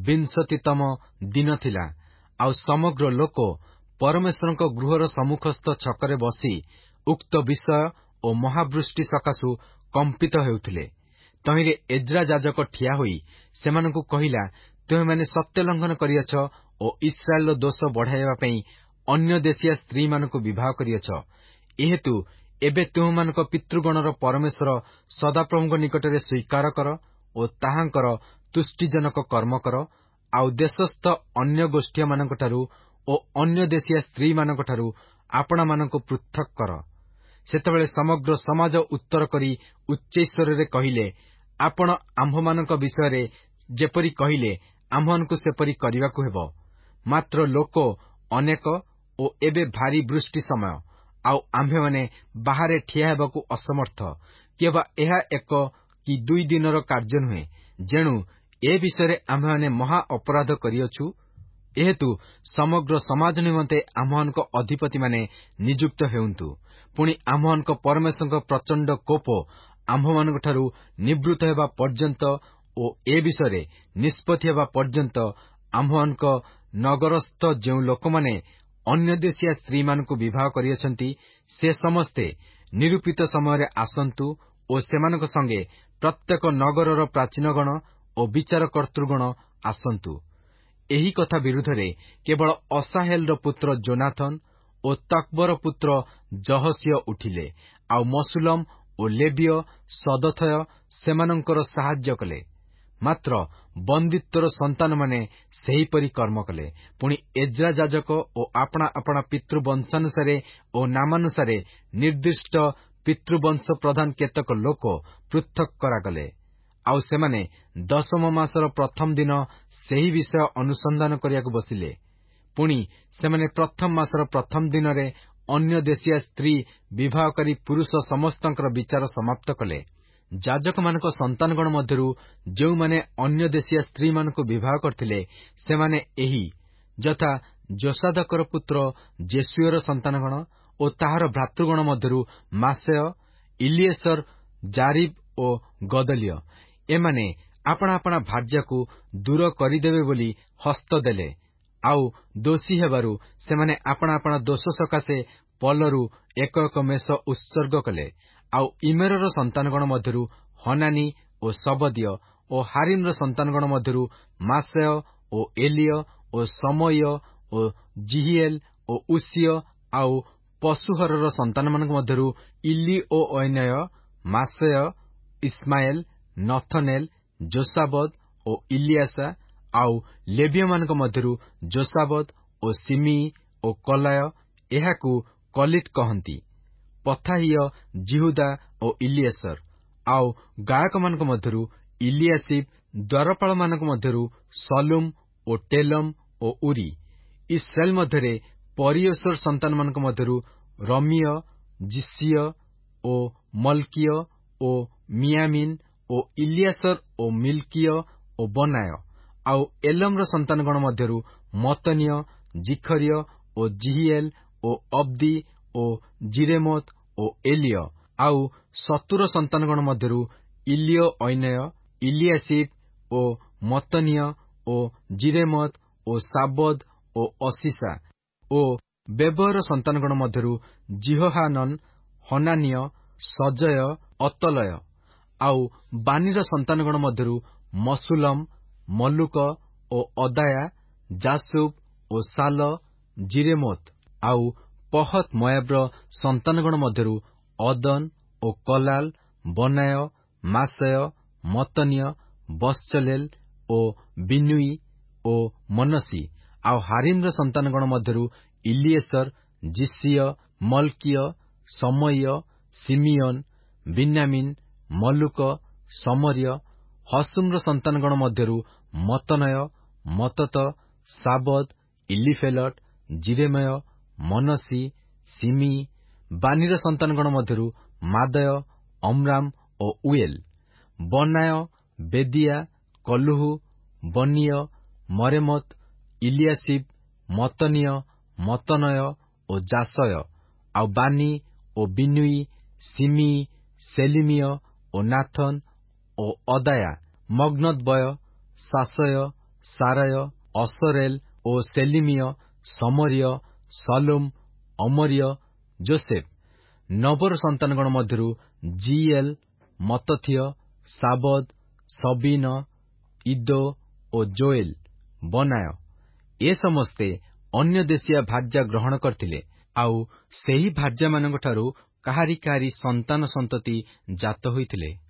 20ତମ ଦିନ ଥିଲା, ଆଉ ସମଗ୍ର ଲୋକ ପରମେଶ୍ୱରଙ୍କ ଗୃହର ସମ୍ମୁଖସ୍ଥ ଛକରେ ବସି ଉକ୍ତ ବିଷୟ ଓ ମହାବୃଷ୍ଟି ସକାଶୁ କମ୍ପିତ ହେଉଥିଲେ। ତହିଁରେ ଏଜ୍ରା ଯାଜକ ଠିଆ ହୋଇ ସେମାନଙ୍କୁ କହିଲା, ତୁମେମାନେ ସତ୍ୟ ଲଙ୍ଘନ କରିଅଛ ଓ ଇସ୍ରାଏଲର ଦୋଷ ବଢ଼ାଇବା ପାଇଁ ଅନ୍ୟ ଦେଶୀୟ ସ୍ତ୍ରୀମାନଙ୍କୁ ବିବାହ କରିଅଛ। ଏହେତୁ ଏବେ ତୁମମାନଙ୍କ ପିତୃଗଣର ପରମେଶ୍ୱର ସଦାପ୍ରଭୁଙ୍କ ନିକଟରେ ସ୍ୱୀକାର କର ଓ ତାହାଙ୍କର ତୁଷ୍ଟିଜନକ କର୍ମ କର, ଆଉ ଦେଶସ୍ଥ ଅନ୍ୟ ଗୋଷ୍ଠୀମାନଙ୍କଠାରୁ ଓ ଅନ୍ୟ ଦେଶୀୟ ସ୍ତ୍ରୀମାନଙ୍କଠାରୁ ଆପଣାମାନଙ୍କୁ ପୃଥକ୍ କର। ସେତେବେଳେ ସମଗ୍ର ସମାଜ ଉତ୍ତର କରି ଉଚ୍ଚୈଶ୍ୱରରେ କହିଲେ, ଆପଣ ଆମ୍ଭମାନଙ୍କ ବିଷୟରେ ଯେପରି କହିଲେ ଆମ୍ଭମାନଙ୍କୁ ସେପରି କରିବାକୁ ହେବ। ମାତ୍ର ଲୋକ ଅନେକ ଓ ଏବେ ଭାରି ବୃଷ୍ଟି ସମୟ, ଆଉ ଆମ୍ଭେମାନେ ବାହାରେ ଠିଆ ହେବାକୁ ଅସମର୍ଥ, କିମ୍ବା ଏହା 1 କି 2 ଦିନର କାର୍ଯ୍ୟ ନୁହେଁ। ଯେଣୁ ଏ ବିଷୟରେ ଆମ୍ଭେମାନେ ମହା ଅପରାଧ କରିଅଛୁ। ଏହେତୁ ସମଗ୍ର ସମାଜ ନିମନ୍ତେ ଆମ୍ଭମାନଙ୍କ ଅଧିପତିମାନେ ନିଯୁକ୍ତ ହେଉନ୍ତୁ। ପୁଣି ଆମ୍ଭମାନଙ୍କ ପରମେଶ୍ୱରଙ୍କ ପ୍ରଚଣ୍ଡ କୋପ ଆମ୍ଭମାନଙ୍କଠାରୁ ନିବୃତ୍ତ ହେବା ପର୍ଯ୍ୟନ୍ତ ଓ ଏ ବିଷୟରେ ନିଷ୍ପତ୍ତି ହେବା ପର୍ଯ୍ୟନ୍ତ ଆମ୍ଭମାନଙ୍କ ନଗରସ୍ଥ ଯେଉଁ ଲୋକମାନେ ଅନ୍ୟ ଦେଶୀୟ ସ୍ତ୍ରୀମାନଙ୍କୁ ବିବାହ କରିଅଛନ୍ତି, ସେ ସମସ୍ତେ ନିରୂପିତ ସମୟରେ ଆସନ୍ତୁ ଓ ସେମାନଙ୍କ ସଙ୍ଗେ ପ୍ରତ୍ୟେକ ନଗରର ପ୍ରାଚୀନଗଣ ଓ ବିଚାରକର୍ତ୍ତୃଗଣ ଆସନ୍ତୁ। ଏହି କଥା ବିରୁଦ୍ଧରେ କେବଳ ଅସାହେଲର ପୁତ୍ର ଯୋନାଥନ ଓ ତକ୍ବର ପୁତ୍ର ଯହସିୟ ଉଠିଲେ, ଆଉ ମଶୁଲମ ଓ ଲେବୀୟ ସଦଥୟ ସେମାନଙ୍କର ସାହାଯ୍ୟ କଲେ। ମାତ୍ର ବନ୍ଦିତ୍ୱର ସନ୍ତାନମାନେ ସେହିପରି କର୍ମ କଲେ। ପୁଣି ଏଜ୍ରା ଯାଜକ ଓ ଆପଣା ଆପଣା ପିତୃବଂଶାନୁସାରେ ଓ ନାମାନୁସାରେ ନିର୍ଦ୍ଦିଷ୍ଟ ପିତୃବଂଶ ପ୍ରଧାନ କେତେକ ଲୋକ ପୃଥକ୍ କରାଗଲେ, ଆଉ ସେମାନେ 10ମ ମାସର ପ୍ରଥମ ଦିନ ସେହି ବିଷୟ ଅନୁସନ୍ଧାନ କରିବାକୁ ବସିଲେ। ପୁଣି ସେମାନେ ପ୍ରଥମ ମାସର ପ୍ରଥମ ଦିନରେ ଅନ୍ୟ ଦେଶୀୟ ସ୍ତ୍ରୀ ବିବାହକାରୀ ପୁରୁଷ ସମସ୍ତଙ୍କର ବିଚାର ସମାପ୍ତ କଲେ। ଯାଜକମାନଙ୍କ ସନ୍ତାନଗଣ ମଧ୍ୟରୁ ଯେଉଁମାନେ ଅନ୍ୟ ଦେଶୀୟ ସ୍ତ୍ରୀମାନଙ୍କୁ ବିବାହ କରିଥିଲେ, ସେମାନେ ଏହି ଯଥା ଯୋସାଦାକର ପୁତ୍ର ଜେସୁଏର ସନ୍ତାନଗଣ ଓ ତାହାର ଭ୍ରାତୃଗଣ ମଧ୍ୟରୁ ମାସେୟ, ଇଲିଏସର, ଜାରିବ ଓ ଗଦଲିୟ। ଏମାନେ ଆପଣା ଆପଣା ଭାର୍ଯ୍ୟାକୁ ଦୂର କରିଦେବେ ବୋଲି ହସ୍ତ ଦେଲେ। ଆଉ ଦୋଷୀ ହେବାରୁ ସେମାନେ ଆପଣା ଆପଣା ଦୋଷ ସକାଶେ ପଲରୁ ଏକ ଏକ ମେଷ ଉତ୍ସର୍ଗ କଲେ। ଆଉ ଇମେରର ସନ୍ତାନଗଣ ମଧ୍ୟରୁ ହନାନୀ ଓ ସବଦିୟ ଓ ହାରିମ୍ର ସନ୍ତାନଗଣ ମଧ୍ୟରୁ ମାସେୟ ଓ ଏଲିୟ ଓ ସମୟ ଓ ଜିହିଏଲ ଓ ଉସିୟ, ଆଉ ପଶୁହରର ସନ୍ତାନମାନଙ୍କ ମଧ୍ୟରୁ ଇଲି ଓ ଐନୟ, ମାସେୟ, ଇସ୍ମାଏଲ, ନଥନେଲ, ଯୋସାବଦ ଓ ଇଲିଆସା। ଆଉ ଲେବୀୟମାନଙ୍କ ମଧ୍ୟରୁ ଯୋସାବଦ ଓ ସିମିଇ ଓ କଲାୟ, ଏହାକୁ କଲିଟ୍ କହନ୍ତି। ପଥାହିୟ, ଜିହୁଦା ଓ ଇଲିଏସର। ଆଉ ଗାୟକମାନଙ୍କ ମଧ୍ୟରୁ ଇଲିଆସିବ, ଦ୍ୱାରପାଳମାନଙ୍କ ମଧ୍ୟରୁ ସଲୁମ ଓ ଟେଲମ ଓ ଉରି। ଇସ୍ରାଏଲ ମଧ୍ୟରେ ପରିୟେଶର ସନ୍ତାନମାନଙ୍କ ମଧ୍ୟରୁ ରମିୟ, ଜିସିୟ ଓ ମଲ୍କିୟ ଓ ମିୟାମିନ ଓ ଇଲିଆସର ଓ ମିଲ୍କିୟ ଓ ବନାୟ। ଆଉ ଏଲମର ସନ୍ତାନଗଣ ମଧ୍ୟରୁ ମତନୀୟ, ଜିଖରିୟ ଓ ଜିହିଏଲ ଓ ଅବ୍ଦି ଓ ଜିରେମୋତ ଓ ଏଲିୟ। ଆଉ ସତୁର ସନ୍ତାନଗଣ ମଧ୍ୟରୁ ଇଲିୟ ଐନୟ, ଇଲିଆସିବ ଓ ମତନୀୟ ଓ ଜିରେମୋତ ଓ ସାବଦ ଓ ଅସିସା। ଓ ବେବର ସନ୍ତାନଗଣ ମଧ୍ୟରୁ ଜିହୋହାନନ, ହନାନୀୟ, ସଜୟ, ଅତଲୟ। ଆଉ ବାନିର ସନ୍ତାନଗଣ ମଧ୍ୟରୁ ମସୁଲମ, ମଲୁକ ଓ ଅଦାୟା, ଜାସୁବ ଓ ସାଲ, ଜିରେମୋତ। ଆଉ ପହତ ମୋୟାବର ସନ୍ତାନଗଣ ମଧ୍ୟରୁ ଅଦନ ଓ କଲାଲ, ବନାୟ, ମାସେୟ, ମତନୀୟ, ବତ୍ସଲେଲ ଓ ବିନୁଇ ଓ मनश्शी। ଆଉ ହାରିମ୍ର ସନ୍ତାନଗଣ ମଧ୍ୟରୁ ଇଲିଏସର, ଜିସିୟ, ମଲ୍କିୟ, ସମୟ, ସିମିୟନ, ବିନ୍ୟାମିନ, ମଲୁକ, ସମର୍ୟ। ହସୁମର ସନ୍ତାନଗଣ ମଧ୍ୟରୁ ମତନୟ, ମତତ, ସାବଦ, ଇଲିଫେଲଟ, ଜିରେମୟ, मनश्शी, ସିମିଇ। ବାନିର ସନ୍ତାନଗଣ ମଧ୍ୟରୁ ମାଦୟ, ଅମ୍ରାମ ଓ ଉଏଲ। ବନାୟ, ବେଦିଆ, କଲୁହୁ, ବନୀୟ, ମରେମୋତ, ଇଲିଆସିବ, ମତନୀୟ, ମତନୟ ଓ ଜାସୟ। ଆଉ ବାନି ଓ ବିନୁଇ, ସିମିଇ, ସେଲିମିୟ ଓ ନାଥନ ଓ ଅଦାୟା। ମଗ୍ନଦବୟ, ସାସୟ, ସାରାୟ, ଅସରେଲ ଓ ସେଲିମିୟ, ସମର୍ୟ, ସଲୁମ, ଅମର୍ୟ, ଯୋସେଫ। ନବର ସନ୍ତାନଗଣ ମଧ୍ୟରୁ ଜିଏଲ, ମତଥୀୟ, ସାବଦ, ସବିନ, ଇଦୋ ଓ ଯୋଏଲ। ବନାୟ। ଏ ସମସ୍ତେ ଅନ୍ୟ ଦେଶୀୟ ଭାର୍ଯ୍ୟା ଗ୍ରହଣ କରିଥିଲେ। ଆଉ ସେହି ଭାର୍ଯ୍ୟାମାନଙ୍କଠାରୁ କାହାରି କାହାରି ସନ୍ତାନ ସନ୍ତତି ଜାତ ହୋଇଥିଲେ।